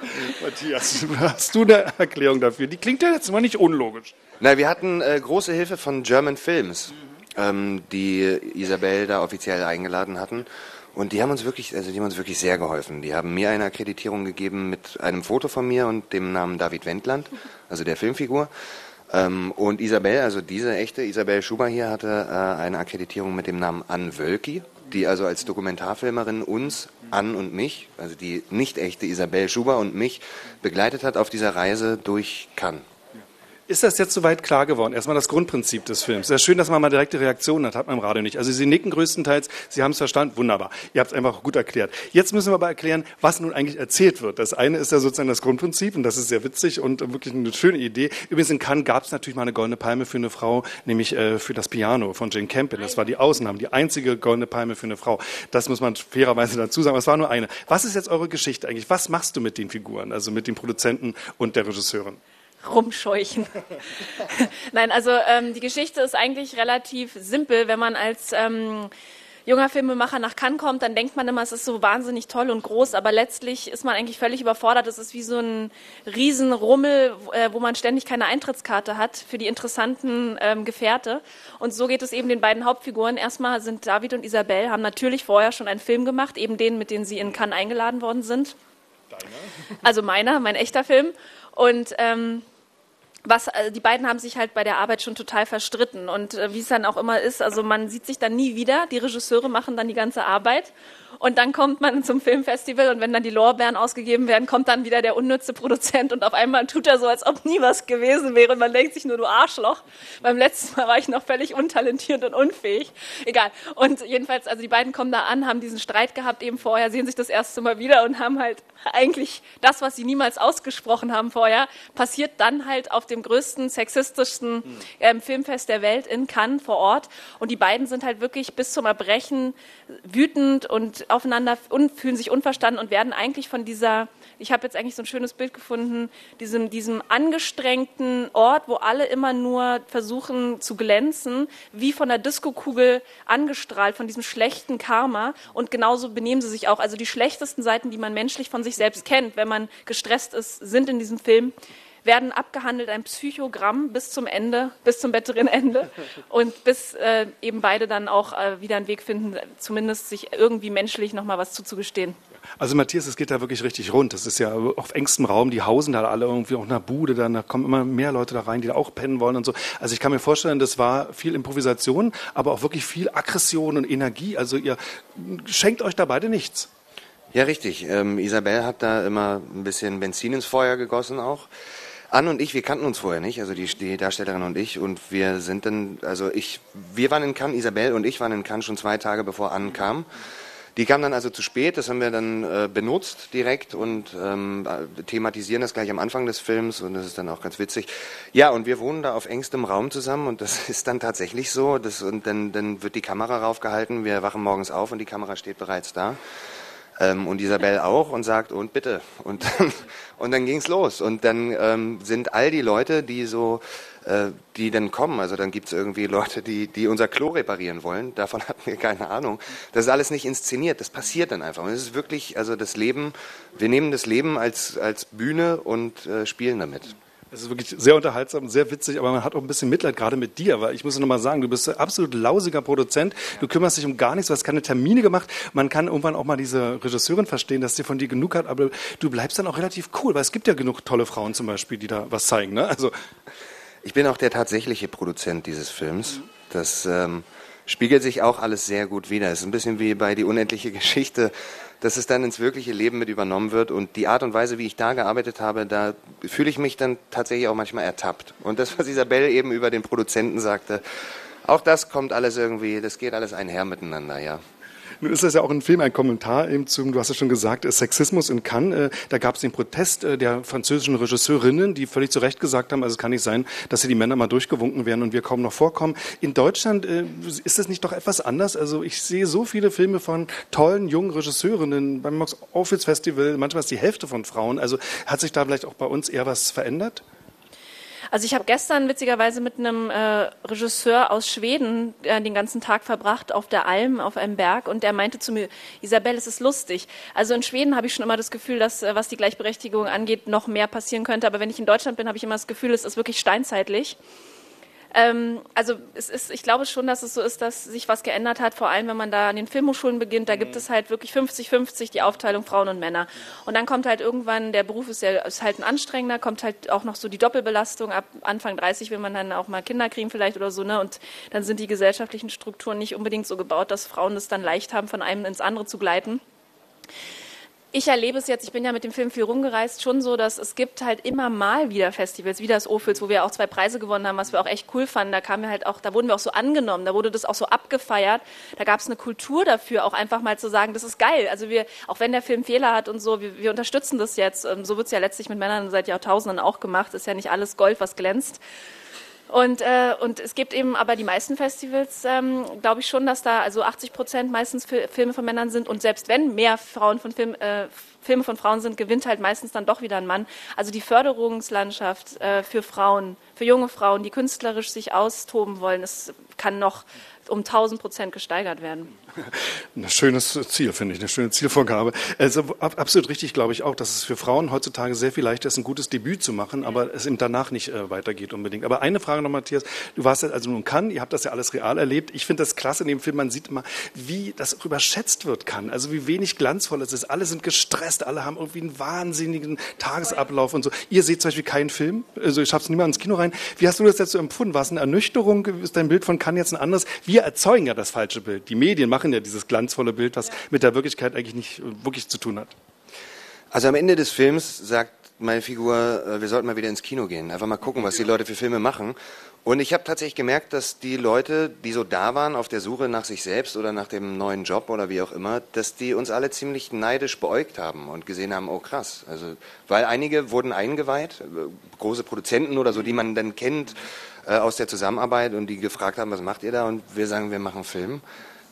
Matthias, hast du eine Erklärung dafür? Die klingt ja jetzt mal nicht unlogisch. Na, wir hatten äh, große Hilfe von German Films, mhm. ähm, die Isabel da offiziell eingeladen hatten. Und die haben uns wirklich, also die haben uns wirklich sehr geholfen. Die haben mir eine Akkreditierung gegeben mit einem Foto von mir und dem Namen David Wendland, also der Filmfigur. Ähm, und Isabel, also diese echte Isabel Schuber hier, hatte äh, eine Akkreditierung mit dem Namen Ann Wölki, die also als Dokumentarfilmerin uns, Ann und mich, also die nicht echte Isabel Schuber und mich, begleitet hat auf dieser Reise durch Cannes. Ist das jetzt soweit klar geworden? Erstmal das Grundprinzip des Films. Sehr schön, dass man mal direkte Reaktionen hat, hat man im Radio nicht. Also Sie nicken größtenteils, Sie haben es verstanden, wunderbar. Ihr habt es einfach gut erklärt. Jetzt müssen wir aber erklären, was nun eigentlich erzählt wird. Das eine ist ja sozusagen das Grundprinzip und das ist sehr witzig und wirklich eine schöne Idee. Übrigens in Cannes gab es natürlich mal eine Goldene Palme für eine Frau, nämlich äh, für das Piano von Jane Campion. Das war die Ausnahme, die einzige Goldene Palme für eine Frau. Das muss man fairerweise dazu sagen, aber es war nur eine. Was ist jetzt eure Geschichte eigentlich? Was machst du mit den Figuren, also mit dem Produzenten und der Regisseurin? Rumscheuchen. Nein, also ähm, die Geschichte ist eigentlich relativ simpel. Wenn man als ähm, junger Filmemacher nach Cannes kommt, dann denkt man immer, es ist so wahnsinnig toll und groß, aber letztlich ist man eigentlich völlig überfordert. Es ist wie so ein Riesenrummel, äh, wo man ständig keine Eintrittskarte hat für die interessanten ähm, Gefährte. Und so geht es eben den beiden Hauptfiguren. Erstmal sind David und Isabel, haben natürlich vorher schon einen Film gemacht, eben den, mit dem sie in Cannes eingeladen worden sind. Deiner? Also meiner, mein echter Film. Und ähm, was, also die beiden haben sich halt bei der Arbeit schon total verstritten und äh, wie es dann auch immer ist, also man sieht sich dann nie wieder, die Regisseure machen dann die ganze Arbeit und dann kommt man zum Filmfestival und wenn dann die Lorbeeren ausgegeben werden, kommt dann wieder der unnütze Produzent und auf einmal tut er so, als ob nie was gewesen wäre und man denkt sich nur, du Arschloch. Beim letzten Mal war ich noch völlig untalentiert und unfähig. Egal. Und jedenfalls, also die beiden kommen da an, haben diesen Streit gehabt eben vorher, sehen sich das erste Mal wieder und haben halt eigentlich das, was sie niemals ausgesprochen haben vorher, passiert dann halt auf dem größten, sexistischsten ähm, Filmfest der Welt in Cannes vor Ort. Und die beiden sind halt wirklich bis zum Erbrechen wütend und aufeinander und fühlen sich unverstanden und werden eigentlich von dieser, ich habe jetzt eigentlich so ein schönes Bild gefunden, diesem, diesem angestrengten Ort, wo alle immer nur versuchen zu glänzen, wie von der Diskokugel angestrahlt, von diesem schlechten Karma. Und genauso benehmen sie sich auch. Also die schlechtesten Seiten, die man menschlich von sich selbst kennt, wenn man gestresst ist, sind in diesem Film, werden abgehandelt, ein Psychogramm bis zum Ende, bis zum bitteren Ende und bis äh, eben beide dann auch äh, wieder einen Weg finden, zumindest sich irgendwie menschlich nochmal was zuzugestehen. Also Matthias, es geht da wirklich richtig rund. Das ist ja auf engstem Raum, die hausen da alle irgendwie auch in der Bude, dann da kommen immer mehr Leute da rein, die da auch pennen wollen und so. Also ich kann mir vorstellen, das war viel Improvisation, aber auch wirklich viel Aggression und Energie. Also ihr schenkt euch da beide nichts. Ja, richtig. Ähm, Isabel hat da immer ein bisschen Benzin ins Feuer gegossen auch. Ann und ich, wir kannten uns vorher nicht, also die, die Darstellerin und ich, und wir sind dann, also ich, wir waren in Cannes, Isabel und ich waren in Cannes schon zwei Tage bevor Ann kam. Die kam dann also zu spät, das haben wir dann äh, benutzt direkt und ähm, thematisieren das gleich am Anfang des Films und das ist dann auch ganz witzig. Ja, und wir wohnen da auf engstem Raum zusammen und das ist dann tatsächlich so, das, und dann, dann wird die Kamera raufgehalten, wir wachen morgens auf und die Kamera steht bereits da. Ähm, und Isabel auch und sagt, und bitte. Und dann, und dann ging's los. Und dann ähm, sind all die Leute, die so, äh, die dann kommen, also dann gibt's irgendwie Leute, die, die unser Klo reparieren wollen, davon hatten wir keine Ahnung. Das ist alles nicht inszeniert, das passiert dann einfach. Und es ist wirklich, also das Leben, wir nehmen das Leben als, als Bühne und äh, spielen damit. Es ist wirklich sehr unterhaltsam, sehr witzig, aber man hat auch ein bisschen Mitleid gerade mit dir, weil ich muss noch mal sagen, du bist ein absolut lausiger Produzent, du kümmerst dich um gar nichts, du hast keine Termine gemacht, man kann irgendwann auch mal diese Regisseurin verstehen, dass sie von dir genug hat, aber du bleibst dann auch relativ cool, weil es gibt ja genug tolle Frauen zum Beispiel, die da was zeigen, ne? Also ich bin auch der tatsächliche Produzent dieses Films, das ähm, spiegelt sich auch alles sehr gut wider. Es ist ein bisschen wie bei Die unendliche Geschichte, dass es dann ins wirkliche Leben mit übernommen wird und die Art und Weise, wie ich da gearbeitet habe, da fühle ich mich dann tatsächlich auch manchmal ertappt. Und das, was Isabel eben über den Produzenten sagte, auch das kommt alles irgendwie, das geht alles einher miteinander, ja. Nun ist das ja auch ein Film, ein Kommentar eben zum, du hast es schon gesagt, Sexismus in Cannes. Da gab es den Protest der französischen Regisseurinnen, die völlig zu Recht gesagt haben, also es kann nicht sein, dass hier die Männer mal durchgewunken werden und wir kaum noch vorkommen. In Deutschland ist das nicht doch etwas anders? Also ich sehe so viele Filme von tollen jungen Regisseurinnen beim Max-Ophüls-Festival, manchmal ist die Hälfte von Frauen. Also hat sich da vielleicht auch bei uns eher was verändert? Also ich habe gestern witzigerweise mit einem äh, Regisseur aus Schweden äh, den ganzen Tag verbracht auf der Alm, auf einem Berg, und der meinte zu mir, Isabel, es ist lustig. Also in Schweden habe ich schon immer das Gefühl, dass, äh, was die Gleichberechtigung angeht, noch mehr passieren könnte. Aber wenn ich in Deutschland bin, habe ich immer das Gefühl, es ist wirklich steinzeitlich. Ähm, also es ist, ich glaube schon, dass es so ist, dass sich was geändert hat, vor allem wenn man da an den Filmhochschulen beginnt, da gibt es halt wirklich fünfzig fünfzig die Aufteilung Frauen und Männer. Und dann kommt halt irgendwann, der Beruf ist ja ist halt ein anstrengender, kommt halt auch noch so die Doppelbelastung, ab Anfang dreißig will man dann auch mal Kinder kriegen vielleicht oder so, ne? Und dann sind die gesellschaftlichen Strukturen nicht unbedingt so gebaut, dass Frauen es dann leicht haben, von einem ins andere zu gleiten. Ich erlebe es jetzt, ich bin ja mit dem Film viel rumgereist, schon so, dass es gibt halt immer mal wieder Festivals, wie das Ophüls, wo wir auch zwei Preise gewonnen haben, was wir auch echt cool fanden. Da kamen wir halt auch, da wurden wir auch so angenommen, da wurde das auch so abgefeiert. Da gab es eine Kultur dafür, auch einfach mal zu sagen, das ist geil. Also wir, auch wenn der Film Fehler hat und so, wir, wir unterstützen das jetzt. So wird es ja letztlich mit Männern seit Jahrtausenden auch gemacht. Ist ja nicht alles Gold, was glänzt. Und, äh, und es gibt eben aber die meisten Festivals, ähm, glaube ich schon, dass da also achtzig Prozent meistens Fi- Filme von Männern sind. Und selbst wenn mehr Frauen von Film, äh, Filme von Frauen sind, gewinnt halt meistens dann doch wieder ein Mann. Also die Förderungslandschaft äh, für Frauen, für junge Frauen, die künstlerisch sich austoben wollen, es kann noch um tausend Prozent gesteigert werden. Ein schönes Ziel, finde ich, eine schöne Zielvorgabe. Also absolut richtig, glaube ich auch, dass es für Frauen heutzutage sehr viel leichter ist, ein gutes Debüt zu machen, aber es eben danach nicht äh, weitergeht unbedingt. Aber eine Frage noch, Matthias, du warst ja also nun in Cannes, ihr habt das ja alles real erlebt. Ich finde das klasse in dem Film, man sieht immer, wie das überschätzt wird kann, also wie wenig glanzvoll es ist. Alle sind gestresst, alle haben irgendwie einen wahnsinnigen Tagesablauf und so. Ihr seht zum Beispiel keinen Film, also ich schaff's nicht mal ins Kino rein. Wie hast du das jetzt so empfunden? War es eine Ernüchterung? Ist dein Bild von Cannes jetzt ein anderes? Wir erzeugen ja das falsche Bild. Die Medien machen ja dieses glanzvolle Bild, was ja mit der Wirklichkeit eigentlich nicht wirklich zu tun hat. Also am Ende des Films sagt meine Figur, wir sollten mal wieder ins Kino gehen. Einfach mal gucken, was die Leute für Filme machen. Und ich habe tatsächlich gemerkt, dass die Leute, die so da waren auf der Suche nach sich selbst oder nach dem neuen Job oder wie auch immer, dass die uns alle ziemlich neidisch beäugt haben und gesehen haben, oh krass. Also, weil einige wurden eingeweiht, große Produzenten oder so, die man dann kennt äh, aus der Zusammenarbeit und die gefragt haben, was macht ihr da? Und wir sagen, wir machen Film.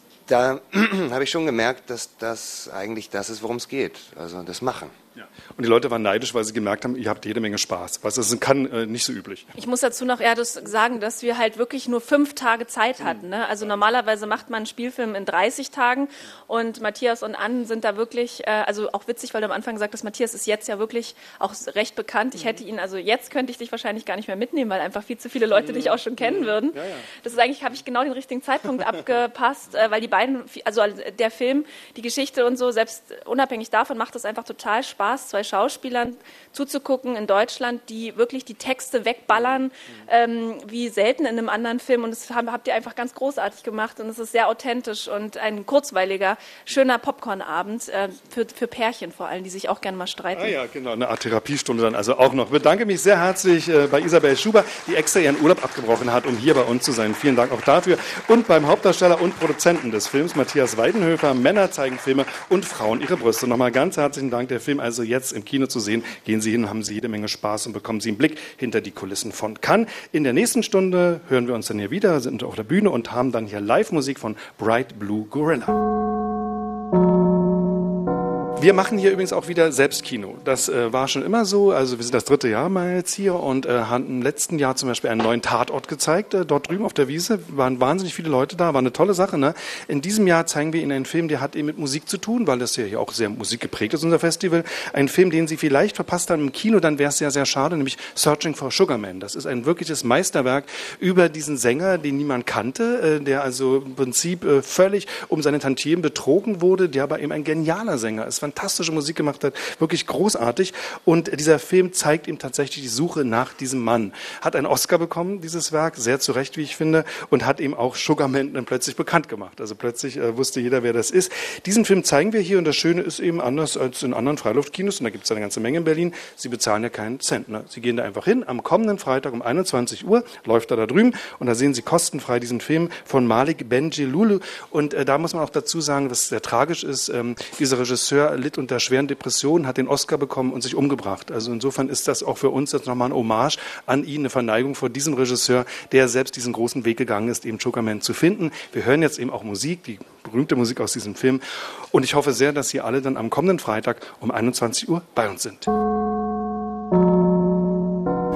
Da habe ich schon gemerkt, dass das eigentlich das ist, worum es geht. Also das Machen. Ja. Und die Leute waren neidisch, weil sie gemerkt haben, ihr habt jede Menge Spaß. Was das kann äh, nicht so üblich. Ich muss dazu noch eher das sagen, dass wir halt wirklich nur fünf Tage Zeit hatten. Ne? Also normalerweise macht man einen Spielfilm in dreißig Tagen und Matthias und Ann sind da wirklich, äh, also auch witzig, weil du am Anfang gesagt hast, Matthias ist jetzt ja wirklich auch recht bekannt. Ich hätte ihn, also jetzt könnte ich dich wahrscheinlich gar nicht mehr mitnehmen, weil einfach viel zu viele Leute dich auch schon kennen würden. Ja, ja. Das ist eigentlich, habe ich genau den richtigen Zeitpunkt abgepasst, äh, weil die beiden, also der Film, die Geschichte und so, selbst unabhängig davon macht es einfach total Spaß, zwei Schauspielern zuzugucken in Deutschland, die wirklich die Texte wegballern, ähm, wie selten in einem anderen Film. Und das habt ihr einfach ganz großartig gemacht. Und es ist sehr authentisch und ein kurzweiliger, schöner Popcorn-Abend äh, für, für Pärchen vor allem, die sich auch gerne mal streiten. Ah ja, genau, eine Art Therapiestunde dann also auch noch. Ich bedanke mich sehr herzlich äh, bei Isabel Schuber, die extra ihren Urlaub abgebrochen hat, um hier bei uns zu sein. Vielen Dank auch dafür. Und beim Hauptdarsteller und Produzenten des Films, Matthias Weidenhöfer, Männer zeigen Filme und Frauen ihre Brüste. Nochmal ganz herzlichen Dank. Der Film also jetzt im Kino zu sehen. Gehen Sie hin, haben Sie jede Menge Spaß und bekommen Sie einen Blick hinter die Kulissen von Cannes. In der nächsten Stunde hören wir uns dann hier wieder, sind auf der Bühne und haben dann hier Live-Musik von Bright Blue Gorilla. Wir machen hier übrigens auch wieder Selbstkino. Das äh, war schon immer so. Also wir sind das dritte Jahr mal jetzt hier und äh, haben im letzten Jahr zum Beispiel einen neuen Tatort gezeigt. Äh, dort drüben auf der Wiese waren wahnsinnig viele Leute da. War eine tolle Sache. Ne? In diesem Jahr zeigen wir Ihnen einen Film, der hat eben mit Musik zu tun, weil das ja hier auch sehr musikgeprägt ist, unser Festival. Ein Film, den Sie vielleicht verpasst haben im Kino, dann wäre es sehr, sehr schade, nämlich Searching for Sugar Man. Das ist ein wirkliches Meisterwerk über diesen Sänger, den niemand kannte, äh, der also im Prinzip äh, völlig um seine Tantiemen betrogen wurde, der aber eben ein genialer Sänger ist. Fantastische Musik gemacht hat, wirklich großartig. Und dieser Film zeigt ihm tatsächlich die Suche nach diesem Mann. Hat einen Oscar bekommen, dieses Werk, sehr zu Recht, wie ich finde, und hat eben auch Sugarman dann plötzlich bekannt gemacht. Also plötzlich äh, wusste jeder, wer das ist. Diesen Film zeigen wir hier und das Schöne ist eben anders als in anderen Freiluftkinos, und da gibt es eine ganze Menge in Berlin. Sie bezahlen ja keinen Cent. Ne? Sie gehen da einfach hin. Am kommenden Freitag um einundzwanzig Uhr läuft er da drüben und da sehen Sie kostenfrei diesen Film von Malik Benjelloul. Und äh, da muss man auch dazu sagen, dass es sehr tragisch ist. Ähm, dieser Regisseur litt unter schweren Depressionen, hat den Oscar bekommen und sich umgebracht. Also insofern ist das auch für uns jetzt nochmal ein Hommage an ihn, eine Verneigung vor diesem Regisseur, der selbst diesen großen Weg gegangen ist, eben Sugarman zu finden. Wir hören jetzt eben auch Musik, die berühmte Musik aus diesem Film. Und ich hoffe sehr, dass Sie alle dann am kommenden Freitag um einundzwanzig Uhr bei uns sind.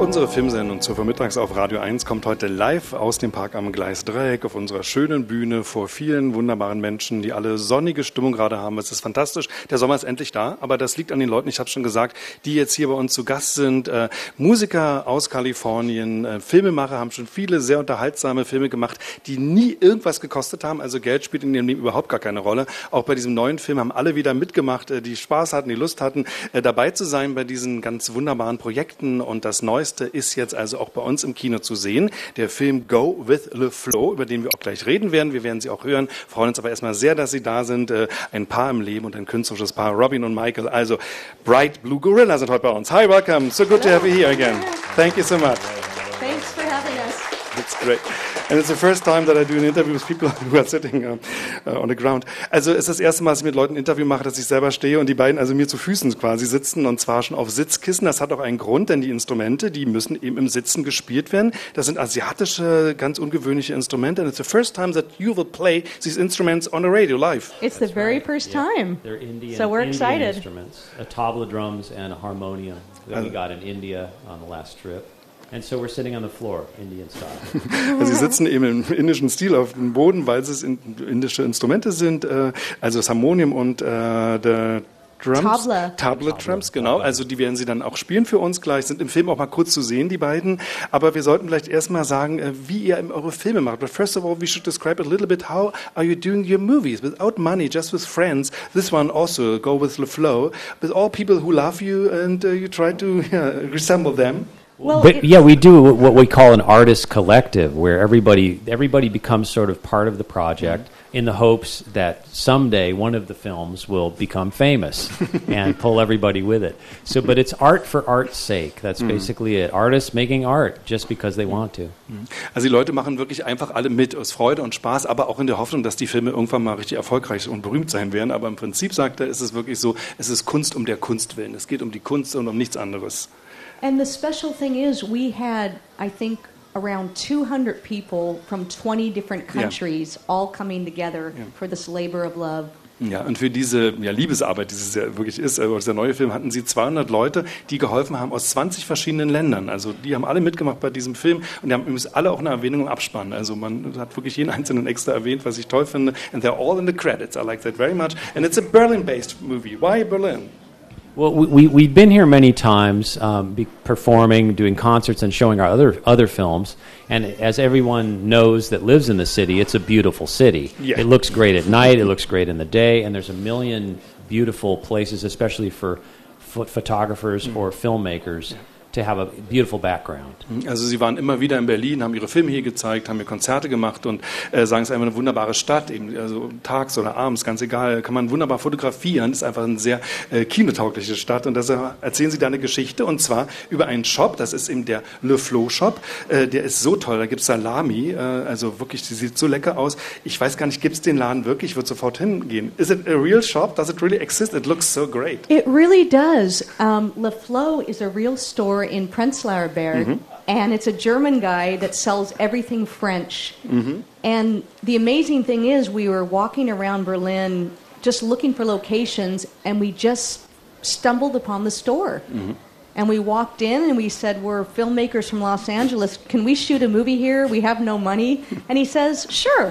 Unsere Filmsendung zur Vormittags auf Radio eins kommt heute live aus dem Park am Gleisdreieck auf unserer schönen Bühne vor vielen wunderbaren Menschen, die alle sonnige Stimmung gerade haben. Es ist fantastisch. Der Sommer ist endlich da, aber das liegt an den Leuten, ich habe schon gesagt, die jetzt hier bei uns zu Gast sind. Äh, Musiker aus Kalifornien, äh, Filmemacher, haben schon viele sehr unterhaltsame Filme gemacht, die nie irgendwas gekostet haben. Also Geld spielt in ihrem Leben überhaupt gar keine Rolle. Auch bei diesem neuen Film haben alle wieder mitgemacht, äh, die Spaß hatten, die Lust hatten, äh, dabei zu sein bei diesen ganz wunderbaren Projekten. Und das Neueste ist jetzt also auch bei uns im Kino zu sehen. Der Film Go with the Flow, über den wir auch gleich reden werden. Wir werden Sie auch hören. Freuen uns aber erstmal sehr, dass Sie da sind. Ein Paar im Leben und ein künstlerisches Paar, Robin und Michael. Also Bright Blue Gorilla sind heute bei uns. Hi, welcome. So good to have you here again. Thank you so much. Thanks for having us. That's great. And it's the first time that I do an interview with people who are sitting uh, uh, on the ground. Also es ist das erste Mal, dass ich mit Leuten ein Interview mache, dass ich selber stehe und die beiden also mir zu Füßen quasi sitzen und zwar schon auf Sitzkissen. Das hat auch einen Grund, denn die Instrumente, die müssen eben im Sitzen gespielt werden. Das sind asiatische, ganz ungewöhnliche Instrumente. And it's the first time that you will play these instruments on the radio live. It's the very first time. They're Indian, so we're Indian excited. instruments, a tabla drums and a harmonium that we got in India on the last trip. And so we're sitting on the floor, Indian style. Also sie sitzen eben im indischen Stil auf dem Boden, weil es indische Instrumente sind, also das Harmonium und äh, der Drums. Tabla. Tabla Drums, genau. Also die werden sie dann auch spielen für uns gleich. Sind im Film auch mal kurz zu sehen, die beiden. Aber wir sollten vielleicht erstmal sagen, wie ihr eure Filme macht. But first of all, we should describe a little bit how are you doing your movies without money, just with friends. This one also, Go with the Flow, with all people who love you and uh, you try to yeah, resemble them. Well, but, yeah, we do what we call an artist collective, where everybody everybody becomes sort of part of the project mm-hmm. in the hopes that someday one of the films will become famous and pull everybody with it. So, but it's art for art's sake. That's mm-hmm. basically it. Artists making art just because they want to. Also die Leute machen wirklich einfach alle mit aus Freude und Spaß, aber auch in der Hoffnung, dass die Filme irgendwann mal richtig erfolgreich und berühmt sein werden. Aber im Prinzip, sagt er, ist es wirklich so, es ist Kunst um der Kunst willen. Es geht um die Kunst und um nichts anderes. And the special thing is, we had, I think, around two hundred people from twenty different countries yeah. all coming together yeah. for this labor of love. Ja, und für diese ja, Liebesarbeit, die es ja wirklich ist, also dieser neue Film, hatten sie zweihundert Leute, die geholfen haben aus zwanzig verschiedenen Ländern. Also die haben alle mitgemacht bei diesem Film und die haben übrigens alle auch eine Erwähnung im Abspann. Also man hat wirklich jeden einzelnen extra erwähnt, was ich toll finde. And they're all in the credits. I like that very much. And it's a Berlin-based movie. Why Berlin? Well, we, we've been here many times, um, be performing, doing concerts, and showing our other other films. And as everyone knows that lives in the city, it's a beautiful city. Yeah. It looks great at night, it looks great in the day, and there's a million beautiful places, especially for ph- photographers mm. or filmmakers. Yeah. To have a beautiful background. Also sie waren immer wieder in Berlin, haben ihre Filme hier gezeigt, haben hier Konzerte gemacht und äh, sagen, es ist einfach eine wunderbare Stadt, eben also tags oder abends, ganz egal, kann man wunderbar fotografieren, ist einfach eine sehr äh, kinotaugliche Stadt und deshalb erzählen sie da eine Geschichte und zwar über einen Shop, das ist eben der Le Flow Shop, äh, der ist so toll, da gibt es Salami, äh, also wirklich, die sieht so lecker aus, ich weiß gar nicht, gibt es den Laden wirklich, ich würde sofort hingehen. Is it a real shop? Does it really exist? It looks so great. It really does. Um, Le Flow is a real store in Prenzlauer Berg, mm-hmm. and it's a German guy that sells everything French. Mm-hmm. And the amazing thing is, we were walking around Berlin just looking for locations, and we just stumbled upon the store. Mm-hmm. And we walked in and we said, we're filmmakers from Los Angeles. Can we shoot a movie here? We have no money. And he says, sure.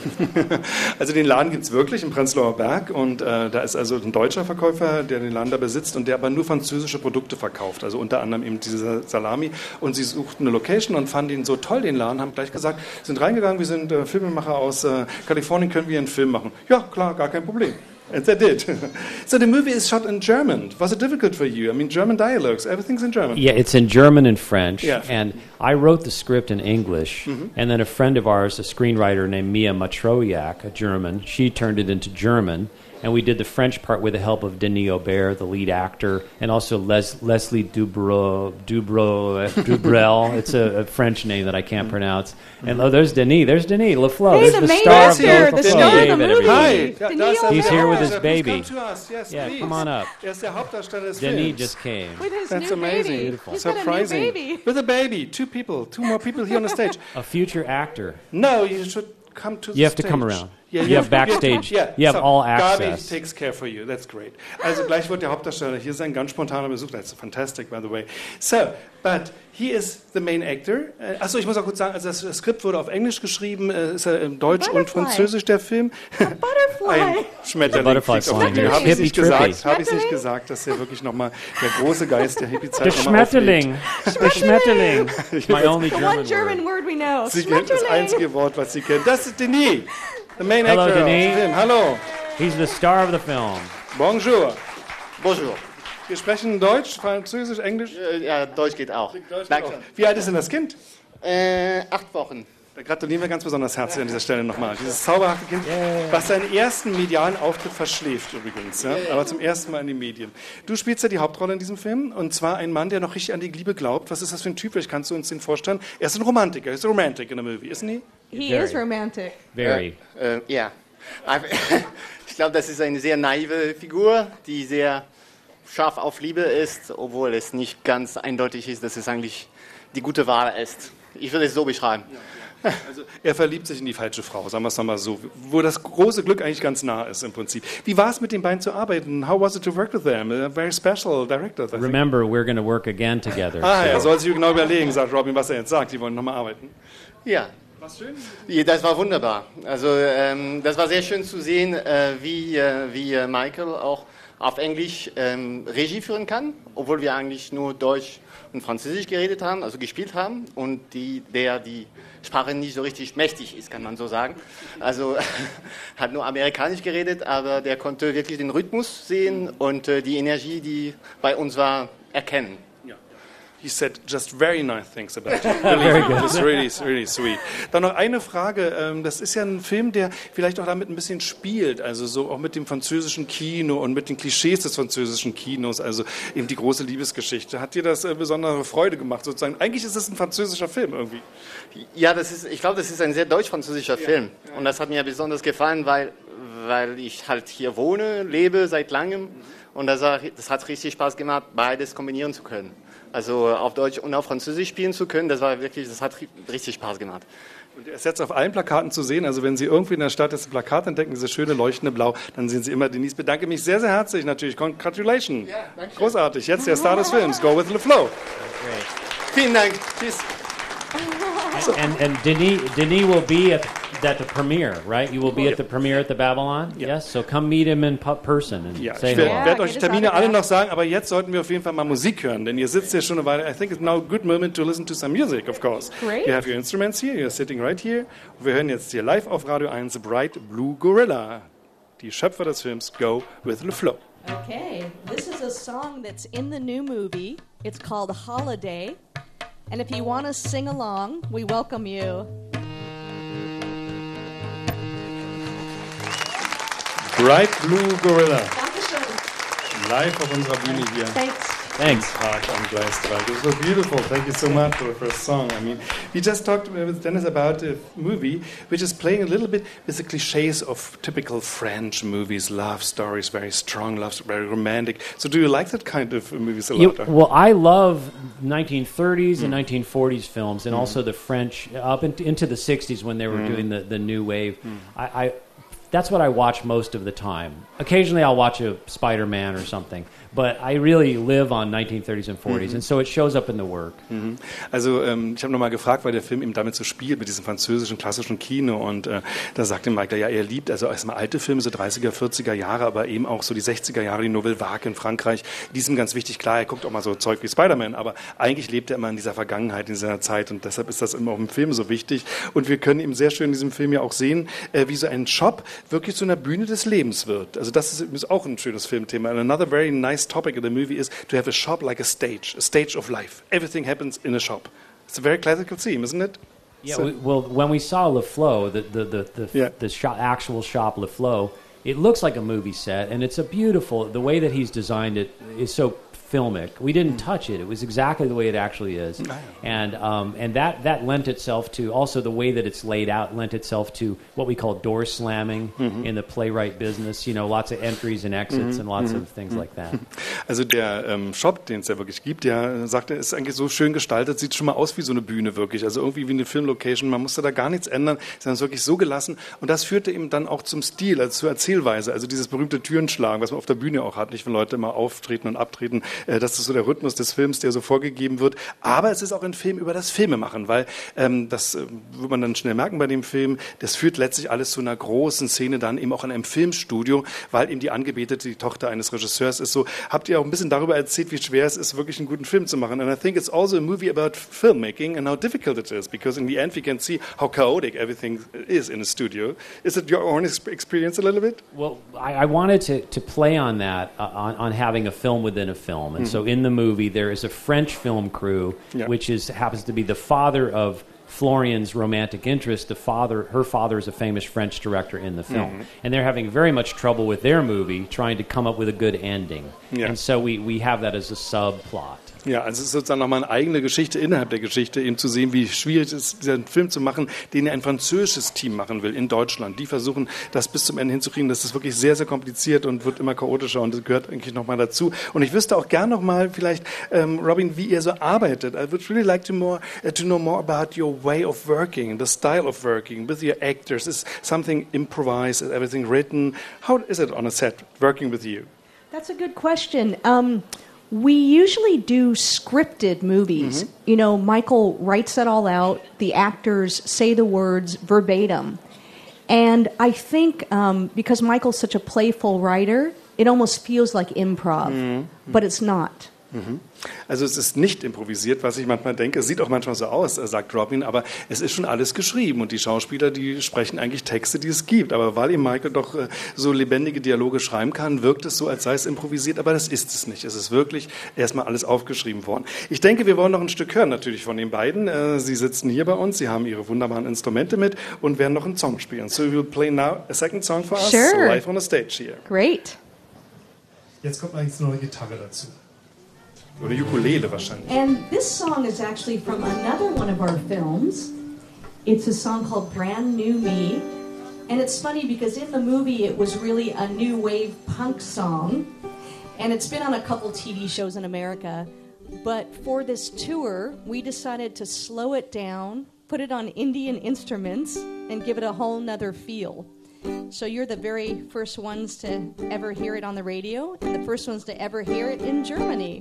Also den Laden gibt es wirklich im Prenzlauer Berg und äh, da ist also ein deutscher Verkäufer, der den Laden da besitzt und der aber nur französische Produkte verkauft, also unter anderem eben diese Salami und sie suchten eine Location und fanden ihn so toll, den Laden, haben gleich gesagt, sind reingegangen, wir sind äh, Filmemacher aus äh, Kalifornien, können wir einen Film machen? Ja, klar, gar kein Problem. And they did. So the movie is shot in German. Was it difficult for you? I mean, German dialogues, everything's in German. Yeah, it's in German and French. Yeah. And I wrote the script in English. Mm-hmm. And then a friend of ours, a screenwriter named Mia Matroyak, a German, she turned it into German. And we did the French part with the help of Denis Aubert, the lead actor, and also Les- Leslie Dubro, Dubro, Dubrel. It's a, a French name that I can't pronounce. And oh, there's Denis. There's Denis LaFleur. Hey, there's the, the main star actor, of the star of the movie. Hi. Denis He's here with his Please baby. come to us. Yes, Yeah, please. come on up. Er ist der Hauptdarsteller des Denis Films. just came. With his That's new amazing. baby. Beautiful. He's Surprising. got a new baby. With a baby. Two people. Two more people here on the stage. A future actor. No, you should come to the You have to stage. come around. Yeah, you have backstage. Yeah, you have so all Gabi access. takes care for you. That's great. Also gleich wird der Hauptdarsteller hier sein, ganz spontaner Besuch. That's fantastic, by the way. So, but he is the main actor. Uh, achso, ich muss auch kurz sagen, also das Skript wurde auf Englisch geschrieben, uh, ist er in Deutsch und Französisch, der Film. Butterfly. Ein Schmetterling. Butterfly Habe ich es nicht gesagt, habe ich nicht gesagt, dass er wirklich nochmal der große Geist der Hippie-Zeit Der Schmetterling. Der Schmetterling. My only The German one German word. word we know. Sie kennt das einzige Wort, was sie kennt. Das ist Denis, the main Hello, actor Denis. of the film. Hallo. He's the star of the film. Bonjour. Bonjour. Wir sprechen Deutsch, Französisch, Englisch? Ja, Deutsch geht auch. Deutsch Danke. auch. Wie alt ist denn das Kind? Äh, acht Wochen. Da gratulieren wir ganz besonders herzlich an dieser Stelle nochmal. Dieses zauberhafte Kind, was seinen ersten medialen Auftritt verschläft übrigens, ja? Aber zum ersten Mal in den Medien. Du spielst ja die Hauptrolle in diesem Film und zwar ein Mann, der noch richtig an die Liebe glaubt. Was ist das für ein Typ? Vielleicht kannst du uns den vorstellen. Er ist ein Romantiker, er ist romantic in the movie, isn't he? He Very. is romantic. Very. Äh, äh, ja. Ich glaube, das ist eine sehr naive Figur, die sehr scharf auf Liebe ist, obwohl es nicht ganz eindeutig ist, dass es eigentlich die gute Wahl ist. Ich würde es so beschreiben. Also er verliebt sich in die falsche Frau, sagen wir es nochmal so, wo das große Glück eigentlich ganz nah ist im Prinzip. Wie war es mit den beiden zu arbeiten? How was it to work with them? A very special director. Remember, we're going to work again together. Ah, so. er soll sich genau überlegen, sagt Robin, was er jetzt sagt. Die wollen nochmal arbeiten. Ja. Was schön? Ja, das war wunderbar. Also ähm, das war sehr schön zu sehen, äh, wie, äh, wie äh, Michael auch auf Englisch ähm, Regie führen kann, obwohl wir eigentlich nur Deutsch und Französisch geredet haben, also gespielt haben und die, der die Sprache nicht so richtig mächtig ist, kann man so sagen. Also hat nur Amerikanisch geredet, aber der konnte wirklich den Rhythmus sehen und äh, die Energie, die bei uns war, erkennen. He said just very nice things about you. Very good. It's really, really sweet. Dann noch eine Frage. Das ist ja ein Film, der vielleicht auch damit ein bisschen spielt, also so auch mit dem französischen Kino und mit den Klischees des französischen Kinos, also eben die große Liebesgeschichte. Hat dir das besondere Freude gemacht sozusagen? Eigentlich ist es ein französischer Film irgendwie. Ja, das ist, ich glaube, das ist ein sehr deutsch-französischer Film. Und das hat mir besonders gefallen, weil, weil ich halt hier wohne, lebe seit langem. Und das, das hat richtig Spaß gemacht, beides kombinieren zu können. Also auf Deutsch und auf Französisch spielen zu können, das war wirklich, das hat richtig Spaß gemacht. Und er ist jetzt auf allen Plakaten zu sehen, also wenn Sie irgendwie in der Stadt das Plakat entdecken, dieses schöne leuchtende Blau, dann sehen Sie immer Denise. Bedanke mich sehr, sehr herzlich natürlich. Congratulations. Ja, danke. Großartig. Jetzt der Star des Films. Go with the flow. Vielen Dank. Tschüss. And, and Denis, Denis will be at, at the premiere, right? You will be at the premiere at the Babylon? Yeah. Yes? So come meet him in person and Ja, say ich werde hello. werd euch die Termine alle noch sagen, aber jetzt sollten wir auf jeden Fall mal Musik hören, denn ihr sitzt hier schon eine Weile. I think it's now a good moment to listen to some music, of course. Great. You have your instruments here, you're sitting right here. Und wir hören jetzt hier live auf Radio eins Bright Blue Gorilla, die Schöpfer des Films Go with the Flow. Okay, this is a song that's in the new movie. It's called Holiday. And if you want to sing along, we welcome you. Bright Blue Gorilla. Live auf unserer Bühne hier. Thanks. Thanks. Park on Gleis drei. It was so beautiful. Thank you so much for the first song. I mean, we just talked with Dennis about a movie which is playing a little bit with the cliches of typical French movies, love stories, very strong love, very romantic. So do you like that kind of movies a lot? You, well, I love nineteen thirties mm. and nineteen forties films, and mm. also the French up into, into the sixties when they were mm. doing the, the new wave. Mm. I, I that's what I watch most of the time. Occasionally I'll watch a Spider-Man or something, but I really live on nineteen thirties and forties, mhm. and so it shows up in the work. Mhm. Also ähm, ich habe nochmal gefragt, weil der Film eben damit so spielt, mit diesem französischen klassischen Kino, und äh, da sagte Michael, ja, er liebt also erstmal alte Filme, so dreißiger, vierziger Jahre, aber eben auch so die sechziger Jahre, die Nouvelle Vague in Frankreich, die sind ganz wichtig. Klar, er guckt auch mal so Zeug wie Spider-Man, aber eigentlich lebt er immer in dieser Vergangenheit, in dieser Zeit, und deshalb ist das immer auch im Film so wichtig, und wir können eben sehr schön in diesem Film ja auch sehen, äh, wie so ein Shop wirklich zu einer Bühne des Lebens wird. Also das ist, ist auch ein schönes Filmthema. And another very nice topic in the movie is to have a shop like a stage, a stage of life. Everything happens in a shop. It's a very classical theme, isn't it? Yeah, so, we, well, when we saw Le Flot, the the the the, yeah. the shop, actual shop Le Flot, it looks like a movie set, and it's a beautiful. The way that he's designed it is so filmic. We didn't touch it. It was exactly the way it actually is. And um, and that, that lent itself to, also the way that it's laid out, lent itself to what we call door slamming mhm. in the playwright business. You know, lots of entries and exits mhm. and lots mhm. of things mhm. like that. Also der ähm, Shop, den es ja wirklich gibt, der sagt, er ist eigentlich so schön gestaltet, sieht schon mal aus wie so eine Bühne wirklich. Also irgendwie wie eine Filmlocation. Man musste da gar nichts ändern, sondern es ist wirklich so gelassen. Und das führte eben dann auch zum Stil, also zur Erzählweise. Also dieses berühmte Türenschlagen, was man auf der Bühne auch hat, nicht, wenn Leute immer auftreten und abtreten. Das ist so der Rhythmus des Films, der so vorgegeben wird. Aber es ist auch ein Film über das Filmemachen, weil ähm, das äh, wird man dann schnell merken bei dem Film, das führt letztlich alles zu einer großen Szene dann eben auch in einem Filmstudio, weil eben die Angebetete, die Tochter eines Regisseurs ist. So, habt ihr auch ein bisschen darüber erzählt, wie schwer es ist, wirklich einen guten Film zu machen. And I think it's also a movie about filmmaking and how difficult it is, because in the end we can see how chaotic everything is in a studio. Is it your own experience a little bit? Well, I, I wanted to, to play on that, uh, on, on having a film within a film. And mm-hmm. so in the movie, there is a French film crew, yeah. which is happens to be the father of Florian's romantic interest. The father, her father is a famous French director in the film. Mm-hmm. And they're having very much trouble with their movie, trying to come up with a good ending. Yeah. And so we, we have that as a subplot. Ja, also es ist sozusagen nochmal eine eigene Geschichte innerhalb der Geschichte, eben zu sehen, wie schwierig es ist, diesen Film zu machen, den ein französisches Team machen will in Deutschland. Die versuchen, das bis zum Ende hinzukriegen. Das ist wirklich sehr, sehr kompliziert und wird immer chaotischer und das gehört eigentlich nochmal dazu. Und ich wüsste auch gern nochmal vielleicht, ähm, Robin, wie ihr so arbeitet. I would really like to, more, uh, to know more about your way of working, the style of working with your actors. Is something improvised, is everything written? How is it on a set, working with you? That's a good question. Um, We usually do scripted movies. Mm-hmm. You know, Michael writes it all out. The actors say the words verbatim. And I think um, because Michael's such a playful writer, it almost feels like improv, mm-hmm. but it's not. Mhm. Also es ist nicht improvisiert, was ich manchmal denke. Es sieht auch manchmal so aus, sagt Robin, aber es ist schon alles geschrieben und die Schauspieler, die sprechen eigentlich Texte, die es gibt. Aber weil eben Michael doch äh, so lebendige Dialoge schreiben kann, wirkt es so, als sei es improvisiert, aber das ist es nicht. Es ist wirklich erstmal alles aufgeschrieben worden. Ich denke, wir wollen noch ein Stück hören natürlich von den beiden. Äh, sie sitzen hier bei uns, sie haben ihre wunderbaren Instrumente mit und werden noch einen Song spielen. So we'll play now a second song for us, sure. live on the stage here. Great. Jetzt kommt eigentlich noch eine Gitarre dazu. Oder Ukulele wahrscheinlich. And this song is actually from another one of our films. It's a song called Brand New Me. And it's funny because in the movie it was really a new wave punk song. And it's been on a couple T V shows in America. But for this tour, we decided to slow it down, put it on Indian instruments, and give it a whole nother feel. So you're the very first ones to ever hear it on the radio, and the first ones to ever hear it in Germany.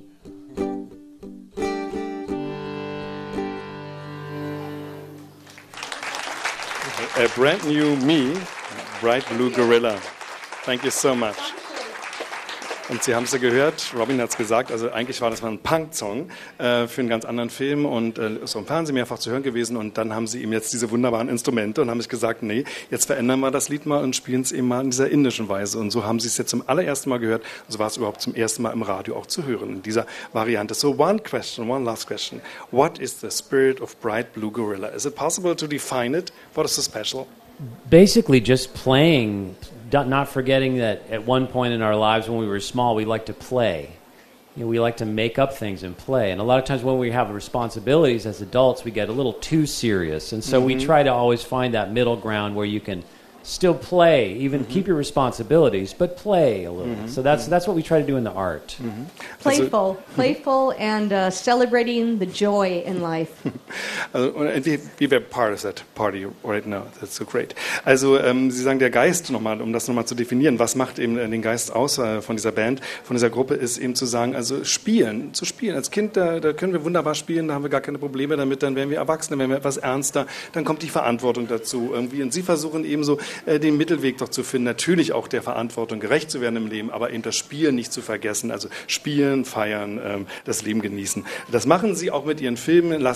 A brand new me, Bright Blue Gorilla. Thank you so much. Und Sie haben es ja gehört, Robin hat es gesagt, also eigentlich war das mal ein Punk-Song äh, für einen ganz anderen Film und äh, ist auch im Fernsehen mehrfach zu hören gewesen und dann haben sie ihm jetzt diese wunderbaren Instrumente und haben sich gesagt, nee, jetzt verändern wir das Lied mal und spielen es eben mal in dieser indischen Weise und so haben sie es jetzt zum allerersten Mal gehört und so war es überhaupt zum ersten Mal im Radio auch zu hören in dieser Variante. So one question, one last question. What is the spirit of Bright Blue Gorilla? Is it possible to define it? What is so special? Basically just playing, not forgetting that at one point in our lives when we were small, we liked to play. You know, we like to make up things and play. And a lot of times when we have responsibilities as adults, we get a little too serious. And so mm-hmm. we try to always find that middle ground where you can still play, even mm-hmm. keep your responsibilities, but play a little. Mm-hmm. So that's that's what we try to do in the art. Mm-hmm. Playful, playful, and uh, celebrating the joy in life. Also, and we, we were part of that party right now. That's so great. Also ähm, Sie sagen, der Geist nochmal, um das nochmal zu definieren, was macht eben den Geist aus äh, von dieser Band, von dieser Gruppe, ist eben zu sagen, also spielen, zu spielen. Als Kind, da, da können wir wunderbar spielen, da haben wir gar keine Probleme damit, dann werden wir Erwachsene, werden wir etwas ernster, dann kommt die Verantwortung dazu irgendwie. Und Sie versuchen eben so den Mittelweg doch zu finden, natürlich auch der Verantwortung gerecht zu werden im Leben, aber eben das Spielen nicht zu vergessen, also spielen, feiern, ähm, das Leben genießen. Das machen Sie auch mit Ihren Filmen, lassen Sie uns teilhaben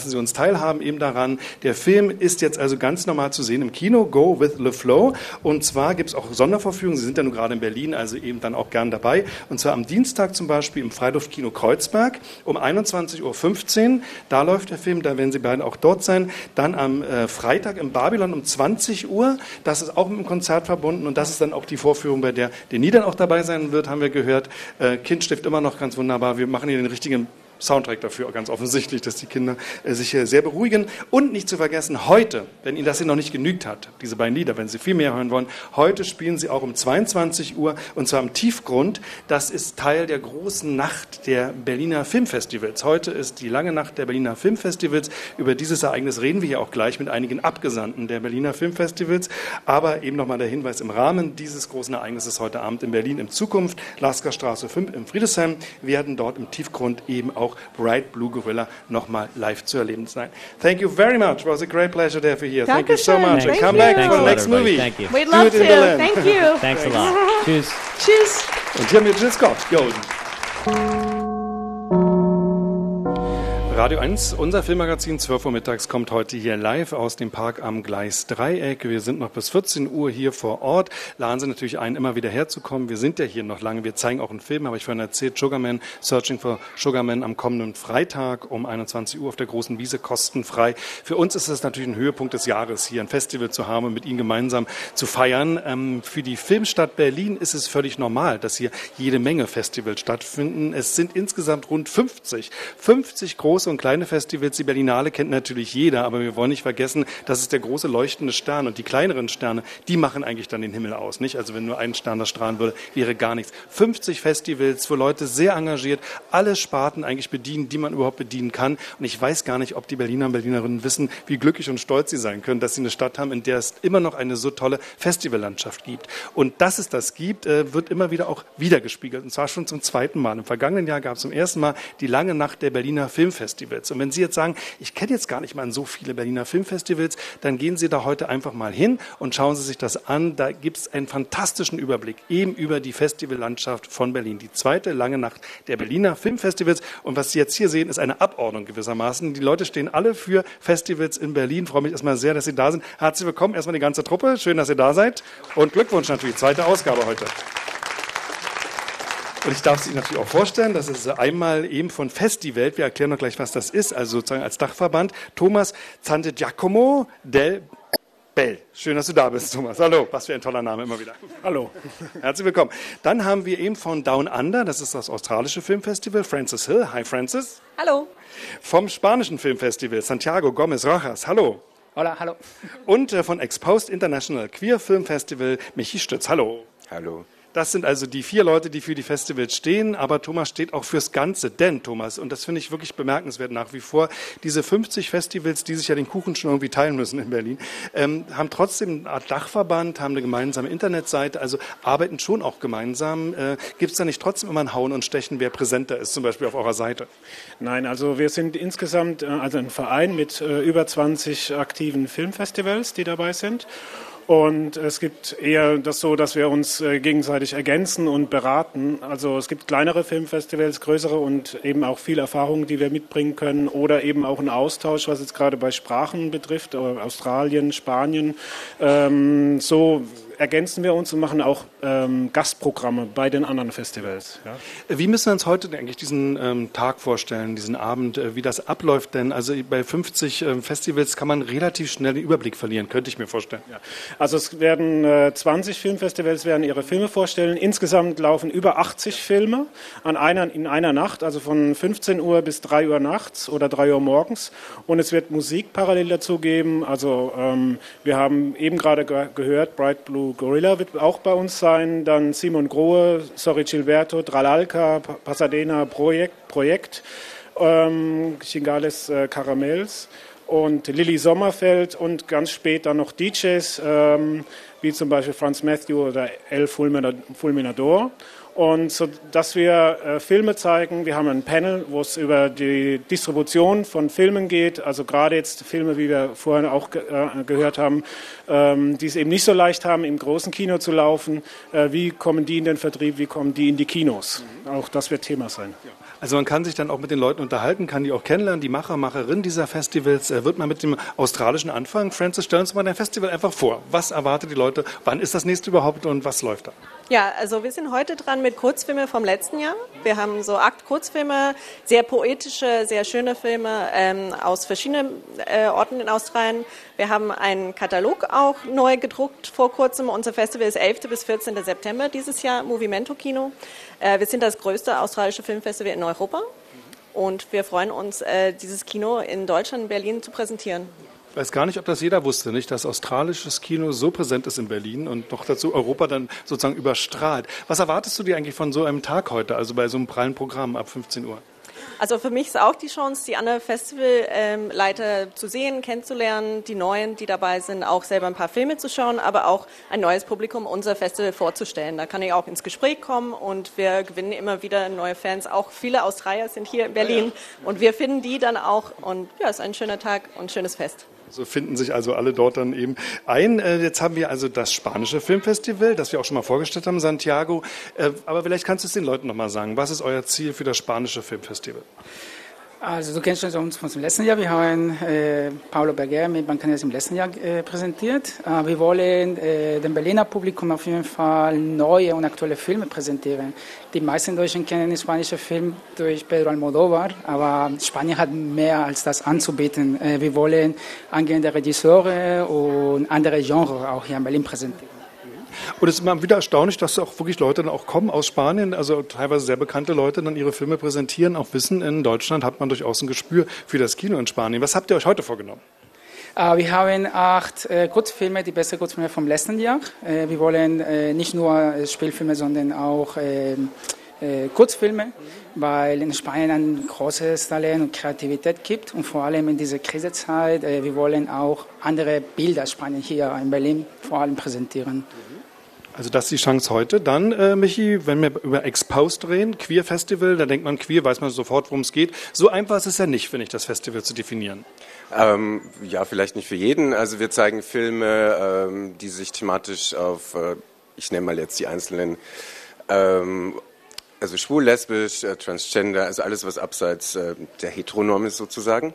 teilhaben eben daran. Der Film ist jetzt also ganz normal zu sehen im Kino, Go with the Flow. Und zwar gibt es auch Sondervorführungen, Sie sind ja nun gerade in Berlin, also eben dann auch gern dabei. Und zwar am Dienstag zum Beispiel im Freiluftkino Kreuzberg um einundzwanzig Uhr fünfzehn. Da läuft der Film, da werden Sie beide auch dort sein. Dann am äh, Freitag im Babylon um zwanzig Uhr. Das ist auch mit dem Konzert verbunden und das ist dann auch die Vorführung, bei der Denis dann auch dabei sein wird, haben wir gehört. Äh, Kindstift immer noch ganz wunderbar. Wir machen hier den richtigen Soundtrack dafür, ganz offensichtlich, dass die Kinder äh, sich äh, sehr beruhigen. Und nicht zu vergessen, heute, wenn Ihnen das hier noch nicht genügt hat, diese beiden Lieder, wenn Sie viel mehr hören wollen, heute spielen Sie auch um zweiundzwanzig Uhr und zwar am Tiefgrund. Das ist Teil der großen Nacht der Berliner Filmfestivals. Heute ist die lange Nacht der Berliner Filmfestivals. Über dieses Ereignis reden wir hier auch gleich mit einigen Abgesandten der Berliner Filmfestivals. Aber eben nochmal der Hinweis im Rahmen dieses großen Ereignisses heute Abend in Berlin in Zukunft, Lasker-Straße fünf im Friedrichshain, werden dort im Tiefgrund eben auch Bright Blue Gorilla nochmal live zu erleben sein. Thank you very much. It was a great pleasure to have you here. Thank you so much. Thank Come you. back Thanks for the a next lot, movie. Thank you. We'd Do love it to. in Berlin. Thank you. Thanks a lot. Tschüss. Tschüss. Und hier haben wir Jill Scott, Golden. Radio eins, unser Filmmagazin, zwölf Uhr mittags, kommt heute hier live aus dem Park am Gleisdreieck. Wir sind noch bis vierzehn Uhr hier vor Ort. Laden Sie natürlich ein, immer wieder herzukommen. Wir sind ja hier noch lange. Wir zeigen auch einen Film, habe ich vorhin erzählt, Sugarman, Searching for Sugarman am kommenden Freitag um einundzwanzig Uhr auf der großen Wiese, kostenfrei. Für uns ist es natürlich ein Höhepunkt des Jahres, hier ein Festival zu haben und mit Ihnen gemeinsam zu feiern. Ähm, für die Filmstadt Berlin ist es völlig normal, dass hier jede Menge Festivals stattfinden. Es sind insgesamt rund fünfzig. fünfzig große und kleine Festivals. Die Berlinale kennt natürlich jeder, aber wir wollen nicht vergessen, das ist der große leuchtende Stern und die kleineren Sterne, die machen eigentlich dann den Himmel aus, nicht? Also wenn nur ein Stern da strahlen würde, wäre gar nichts. fünfzig Festivals, wo Leute sehr engagiert alle Sparten eigentlich bedienen, die man überhaupt bedienen kann. Und ich weiß gar nicht, ob die Berliner und Berlinerinnen wissen, wie glücklich und stolz sie sein können, dass sie eine Stadt haben, in der es immer noch eine so tolle Festivallandschaft gibt. Und dass es das gibt, wird immer wieder auch wiedergespiegelt. Und zwar schon zum zweiten Mal. Im vergangenen Jahr gab es zum ersten Mal die lange Nacht der Berliner Filmfestivals. Und wenn Sie jetzt sagen, ich kenne jetzt gar nicht mal so viele Berliner Filmfestivals, dann gehen Sie da heute einfach mal hin und schauen Sie sich das an. Da gibt es einen fantastischen Überblick eben über die Festivallandschaft von Berlin. Die zweite lange Nacht der Berliner Filmfestivals. Und was Sie jetzt hier sehen, ist eine Abordnung gewissermaßen. Die Leute stehen alle für Festivals in Berlin. Ich freue mich erstmal sehr, dass Sie da sind. Herzlich willkommen, erstmal die ganze Truppe. Schön, dass ihr da seid. Und Glückwunsch natürlich, zweite Ausgabe heute. Und ich darf Sie natürlich auch vorstellen, das ist einmal eben von Festiwelt, wir erklären noch gleich, was das ist, also sozusagen als Dachverband, Thomas Santiagomo del Bell. Schön, dass du da bist, Thomas. Hallo, was für ein toller Name immer wieder. Hallo. Herzlich willkommen. Dann haben wir eben von Down Under, das ist das australische Filmfestival, Francis Hill. Hi, Francis. Hallo. Vom spanischen Filmfestival, Santiago Gomez Rojas. Hallo. Hola, hallo. Und äh, von Exposed International Queer Film Festival, Michi Stütz. Hallo. Hallo. Das sind also die vier Leute, die für die Festivals stehen, aber Thomas steht auch fürs Ganze. Denn, Thomas, und das finde ich wirklich bemerkenswert nach wie vor, diese fünfzig Festivals, die sich ja den Kuchen schon irgendwie teilen müssen in Berlin, ähm, haben trotzdem eine Art Dachverband, haben eine gemeinsame Internetseite, also arbeiten schon auch gemeinsam. Äh, Gibt es da nicht trotzdem immer ein Hauen und Stechen, wer präsenter ist, zum Beispiel auf eurer Seite? Nein, also wir sind insgesamt äh, also ein Verein mit äh, über zwanzig aktiven Filmfestivals, die dabei sind. Und es gibt eher das so, dass wir uns äh, gegenseitig ergänzen und beraten. Also es gibt kleinere Filmfestivals, größere und eben auch viel Erfahrung, die wir mitbringen können. Oder eben auch einen Austausch, was jetzt gerade bei Sprachen betrifft, Australien, Spanien. Ähm, so ergänzen wir uns und machen auch ähm, Gastprogramme bei den anderen Festivals. Ja. Wie müssen wir uns heute eigentlich diesen ähm, Tag vorstellen, diesen Abend, äh, wie das abläuft? Denn also bei fünfzig äh, Festivals kann man relativ schnell den Überblick verlieren, könnte ich mir vorstellen. Ja. Also es werden äh, zwanzig Filmfestivals werden ihre Filme vorstellen. Insgesamt laufen über achtzig Filme an einer, in einer Nacht, also von fünfzehn Uhr bis drei Uhr nachts oder drei Uhr morgens. Und es wird Musik parallel dazu geben. Also ähm, wir haben eben gerade ge- gehört, Bright Blue Gorilla wird auch bei uns sein, dann Simon Grohe, Sorry Gilberto, Tralalca, Pasadena Projekt, Projekt ähm, Chingales äh, Caramels und Lilly Sommerfeld und ganz spät dann noch D Js, ähm, wie zum Beispiel Franz Matthew oder El Fulminador. Und so, dass wir äh, Filme zeigen, wir haben ein Panel, wo es über die Distribution von Filmen geht, also gerade jetzt Filme, wie wir vorhin auch ge- äh, gehört haben, ähm, die es eben nicht so leicht haben, im großen Kino zu laufen. Äh, wie kommen die in den Vertrieb, wie kommen die in die Kinos? Mhm. Auch das wird Thema sein. Ja. Also man kann sich dann auch mit den Leuten unterhalten, kann die auch kennenlernen, die Macher, Macherinnen dieser Festivals. Äh, wird man mit dem australischen anfangen? Francis, stell uns mal dein Festival einfach vor. Was erwartet die Leute? Wann ist das nächste überhaupt und was läuft da? Ja, also wir sind heute dran mit Kurzfilmen vom letzten Jahr. Wir haben so acht Kurzfilme, sehr poetische, sehr schöne Filme ähm, aus verschiedenen äh, Orten in Australien. Wir haben einen Katalog auch neu gedruckt vor kurzem. Unser Festival ist elften bis vierzehnten September dieses Jahr, Movimento Kino. Äh, wir sind das größte australische Filmfestival in Europa und wir freuen uns, äh, dieses Kino in Deutschland, in Berlin zu präsentieren. Ich weiß gar nicht, ob das jeder wusste, nicht, dass australisches Kino so präsent ist in Berlin und noch dazu Europa dann sozusagen überstrahlt. Was erwartest du dir eigentlich von so einem Tag heute, also bei so einem prallen Programm ab fünfzehn Uhr? Also für mich ist auch die Chance, die anderen Festivalleiter ähm, zu sehen, kennenzulernen, die Neuen, die dabei sind, auch selber ein paar Filme zu schauen, aber auch ein neues Publikum unser Festival vorzustellen. Da kann ich auch ins Gespräch kommen und wir gewinnen immer wieder neue Fans. Auch viele Australier sind hier in Berlin und wir finden die dann auch und ja, es ist ein schöner Tag und ein schönes Fest. So finden sich also alle dort dann eben ein. Äh, jetzt haben wir also das spanische Filmfestival, das wir auch schon mal vorgestellt haben, Santiago. Äh, aber vielleicht kannst du es den Leuten noch mal sagen. Was ist euer Ziel für das spanische Filmfestival? Also du kennst uns von dem letzten Jahr. Wir haben äh, Paulo Berger mit Bancanes im letzten Jahr äh, präsentiert. Äh, wir wollen äh, dem Berliner Publikum auf jeden Fall neue und aktuelle Filme präsentieren. Die meisten Deutschen kennen den spanischen Film durch Pedro Almodóvar, aber Spanien hat mehr als das anzubieten. Äh, wir wollen angehende Regisseure und andere Genres auch hier in Berlin präsentieren. Und es ist immer wieder erstaunlich, dass auch wirklich Leute dann auch kommen aus Spanien, also teilweise sehr bekannte Leute dann ihre Filme präsentieren, auch wissen, in Deutschland hat man durchaus ein Gespür für das Kino in Spanien. Was habt ihr euch heute vorgenommen? Uh, wir haben acht äh, Kurzfilme, die besten Kurzfilme vom letzten Jahr. Äh, wir wollen äh, nicht nur Spielfilme, sondern auch äh, äh, Kurzfilme, weil in Spanien ein großes Talent und Kreativität gibt und vor allem in dieser Krisenzeit, äh, wir wollen auch andere Bilder Spanien hier in Berlin vor allem präsentieren. Also das ist die Chance heute. Dann, äh, Michi, wenn wir über Exposed reden, Queer Festival, da denkt man Queer, weiß man sofort, worum es geht. So einfach ist es ja nicht, finde ich, das Festival zu definieren. Ähm, ja, vielleicht nicht für jeden. Also wir zeigen Filme, ähm, die sich thematisch auf, äh, ich nenne mal jetzt die einzelnen, ähm, also schwul, lesbisch, äh, transgender, also alles, was abseits äh, der Heteronorm ist sozusagen.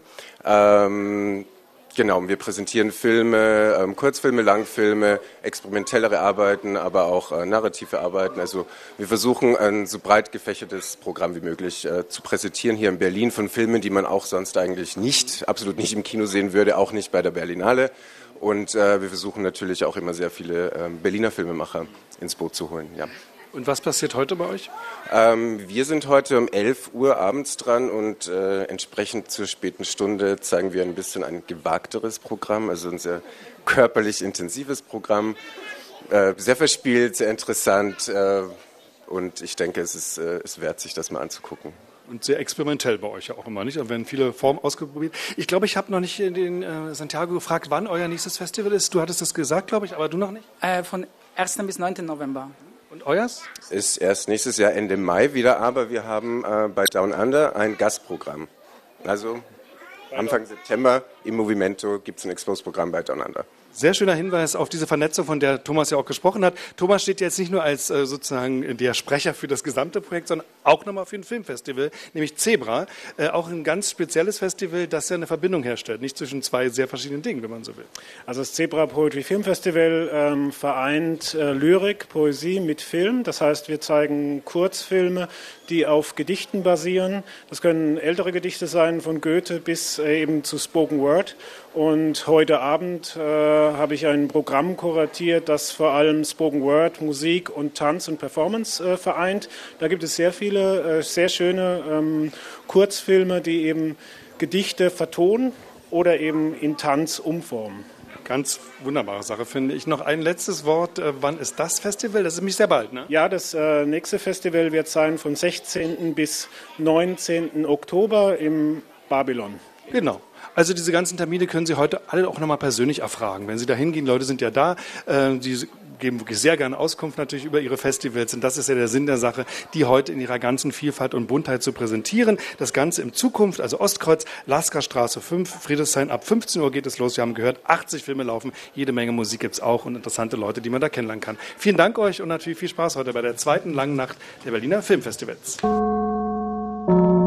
Ähm, Genau, wir präsentieren Filme, ähm, Kurzfilme, Langfilme, experimentellere Arbeiten, aber auch äh, narrative Arbeiten. Also wir versuchen ein so breit gefächertes Programm wie möglich äh, zu präsentieren hier in Berlin von Filmen, die man auch sonst eigentlich nicht, absolut nicht im Kino sehen würde, auch nicht bei der Berlinale. Und äh, wir versuchen natürlich auch immer sehr viele äh, Berliner Filmemacher ins Boot zu holen, ja. Und was passiert heute bei euch? Ähm, wir sind heute um elf Uhr abends dran und äh, entsprechend zur späten Stunde zeigen wir ein bisschen ein gewagteres Programm, also ein sehr körperlich intensives Programm, äh, sehr verspielt, sehr interessant äh, und ich denke, es ist äh, es wert, sich das mal anzugucken. Und sehr experimentell bei euch ja auch immer, nicht? Da werden viele Formen ausprobiert. Ich glaube, ich habe noch nicht den äh, Santiago gefragt, wann euer nächstes Festival ist. Du hattest das gesagt, glaube ich, aber du noch nicht? Äh, von ersten bis neunten November. Und euers? Ist erst nächstes Jahr Ende Mai wieder, aber wir haben äh, bei Down Under ein Gastprogramm. Also Anfang September im Movimento gibt es ein Exposed-Programm bei Down Under. Sehr schöner Hinweis auf diese Vernetzung, von der Thomas ja auch gesprochen hat. Thomas steht jetzt nicht nur als äh, sozusagen der Sprecher für das gesamte Projekt, sondern auch nochmal für ein Filmfestival, nämlich Zebra. Äh, auch ein ganz spezielles Festival, das ja eine Verbindung herstellt, nicht zwischen zwei sehr verschiedenen Dingen, wenn man so will. Also das Zebra Poetry Film Festival ähm, vereint äh, Lyrik, Poesie mit Film. Das heißt, wir zeigen Kurzfilme, die auf Gedichten basieren. Das können ältere Gedichte sein, von Goethe bis äh, eben zu Spoken Word. Und heute Abend äh, habe ich ein Programm kuratiert, das vor allem Spoken Word, Musik und Tanz und Performance äh, vereint. Da gibt es sehr viele, äh, sehr schöne ähm, Kurzfilme, die eben Gedichte vertonen oder eben in Tanz umformen. Ganz wunderbare Sache, finde ich. Noch ein letztes Wort. Äh, wann ist das Festival? Das ist nämlich sehr bald, ne? Ja, das äh, nächste Festival wird sein von sechzehnten bis neunzehnten Oktober im Babylon. Genau. Also diese ganzen Termine können Sie heute alle auch nochmal persönlich erfragen. Wenn Sie da hingehen, Leute sind ja da, äh, die geben wirklich sehr gerne Auskunft natürlich über ihre Festivals. Und das ist ja der Sinn der Sache, die heute in ihrer ganzen Vielfalt und Buntheit zu präsentieren. Das Ganze in Zukunft, also Ostkreuz, Laskerstraße fünf, Friedrichshain, ab fünfzehn Uhr geht es los. Wir haben gehört, achtzig Filme laufen, jede Menge Musik gibt es auch und interessante Leute, die man da kennenlernen kann. Vielen Dank euch und natürlich viel Spaß heute bei der zweiten langen Nacht der Berliner Filmfestivals.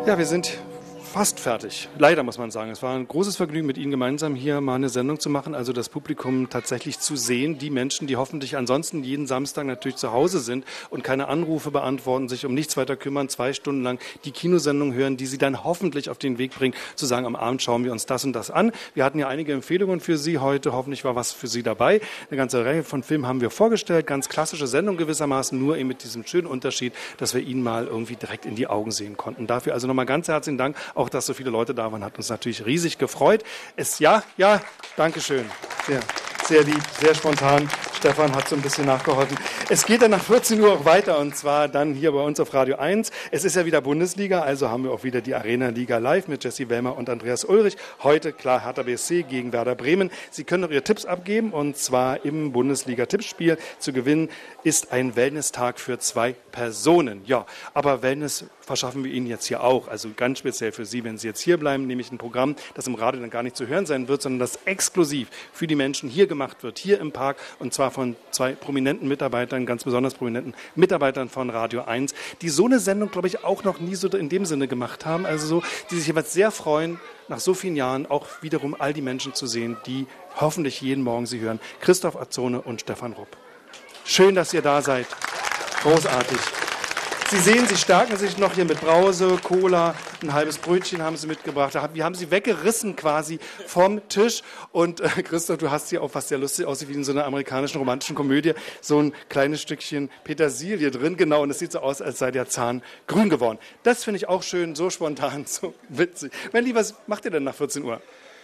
Ja, wir sind fast fertig. Leider muss man sagen. Es war ein großes Vergnügen, mit Ihnen gemeinsam hier mal eine Sendung zu machen, also das Publikum tatsächlich zu sehen, die Menschen, die hoffentlich ansonsten jeden Samstag natürlich zu Hause sind und keine Anrufe beantworten, sich um nichts weiter kümmern, zwei Stunden lang die Kinosendung hören, die sie dann hoffentlich auf den Weg bringen, zu sagen, am Abend schauen wir uns das und das an. Wir hatten ja einige Empfehlungen für Sie heute, hoffentlich war was für Sie dabei. Eine ganze Reihe von Filmen haben wir vorgestellt, ganz klassische Sendung gewissermaßen, nur eben mit diesem schönen Unterschied, dass wir Ihnen mal irgendwie direkt in die Augen sehen konnten. Dafür also nochmal ganz herzlichen Dank, auch dass so viele Leute da waren, hat uns natürlich riesig gefreut. Es, ja, ja, danke schön. Sehr, sehr lieb, sehr spontan. Stefan hat so ein bisschen nachgeholfen. Es geht dann nach vierzehn Uhr auch weiter und zwar dann hier bei uns auf Radio eins. Es ist ja wieder Bundesliga, also haben wir auch wieder die Arena-Liga live mit Jesse Wellmer und Andreas Ulrich. Heute klar Hertha B S C gegen Werder Bremen. Sie können noch Ihre Tipps abgeben und zwar im Bundesliga-Tippspiel. Zu gewinnen ist ein Wellness-Tag für zwei Personen. Ja, aber Wellness verschaffen wir Ihnen jetzt hier auch. Also ganz speziell für Sie, wenn Sie jetzt hier bleiben, nämlich ein Programm, das im Radio dann gar nicht zu hören sein wird, sondern das exklusiv für die Menschen hier gemacht wird, hier im Park und zwar von zwei prominenten Mitarbeitern, ganz besonders prominenten Mitarbeitern von Radio eins, die so eine Sendung, glaube ich, auch noch nie so in dem Sinne gemacht haben. Also so, die sich jeweils sehr freuen, nach so vielen Jahren auch wiederum all die Menschen zu sehen, die hoffentlich jeden Morgen Sie hören. Christoph Azzone und Stefan Rupp. Schön, dass ihr da seid. Großartig. Sie sehen, Sie stärken sich noch hier mit Brause, Cola, ein halbes Brötchen haben Sie mitgebracht. Wir haben Sie weggerissen quasi vom Tisch. Und äh, Christoph, du hast hier auch was sehr lustig aussieht wie in so einer amerikanischen romantischen Komödie. So ein kleines Stückchen Petersilie drin, genau. Und es sieht so aus, als sei der Zahn grün geworden. Das finde ich auch schön, so spontan, so witzig. Mein Lieber, was macht ihr denn nach vierzehn Uhr?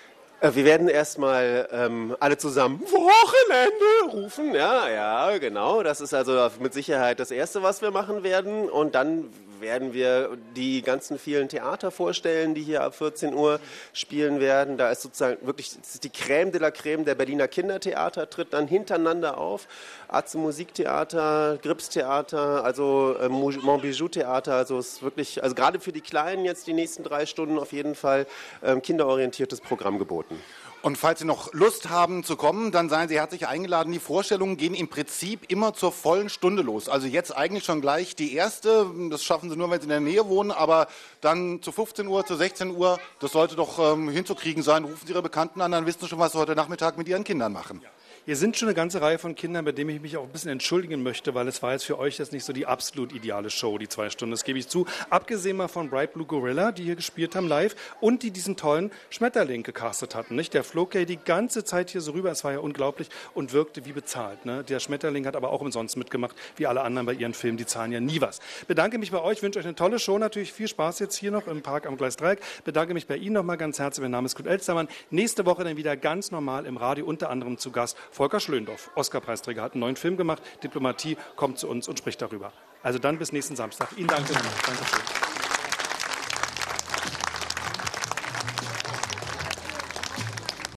Wir werden erstmal ähm, alle zusammen Wochenende rufen. Ja, ja, genau. Das ist also mit Sicherheit das Erste, was wir machen werden. Und dann werden wir die ganzen vielen Theater vorstellen, die hier ab vierzehn Uhr spielen werden. Da ist sozusagen wirklich das ist die Crème de la Crème der Berliner Kindertheater, tritt dann hintereinander auf. Atze Musiktheater, Grips Theater, also äh, Montbijou Theater. Also es ist wirklich, also gerade für die Kleinen jetzt die nächsten drei Stunden auf jeden Fall ähm, kinderorientiertes Programm geboten. Und falls Sie noch Lust haben zu kommen, dann seien Sie herzlich eingeladen. Die Vorstellungen gehen im Prinzip immer zur vollen Stunde los. Also jetzt eigentlich schon gleich die erste. Das schaffen Sie nur, wenn Sie in der Nähe wohnen. Aber dann zu fünfzehn Uhr, zu sechzehn Uhr, das sollte doch ähm, hinzukriegen sein. Rufen Sie Ihre Bekannten an, dann wissen Sie schon, was Sie heute Nachmittag mit Ihren Kindern machen. Ja. Hier sind schon eine ganze Reihe von Kindern, bei denen ich mich auch ein bisschen entschuldigen möchte, weil es war jetzt für euch jetzt nicht so die absolut ideale Show, die zwei Stunden, das gebe ich zu. Abgesehen mal von Bright Blue Gorilla, die hier gespielt haben live und die diesen tollen Schmetterling gecastet hatten. Nicht? Der flog ja die ganze Zeit hier so rüber, es war ja unglaublich und wirkte wie bezahlt. Ne? Der Schmetterling hat aber auch umsonst mitgemacht, wie alle anderen bei ihren Filmen, die zahlen ja nie was. Bedanke mich bei euch, wünsche euch eine tolle Show, natürlich viel Spaß jetzt hier noch im Park am Gleisdreieck. Bedanke mich bei Ihnen nochmal ganz herzlich, mein Name ist Knut Elstermann. Nächste Woche dann wieder ganz normal im Radio, unter anderem zu Gast Volker Schlöndorff. Oscar-Preisträger, hat einen neuen Film gemacht. Diplomatie kommt zu uns und spricht darüber. Also dann bis nächsten Samstag. Ihnen danke. Dankeschön.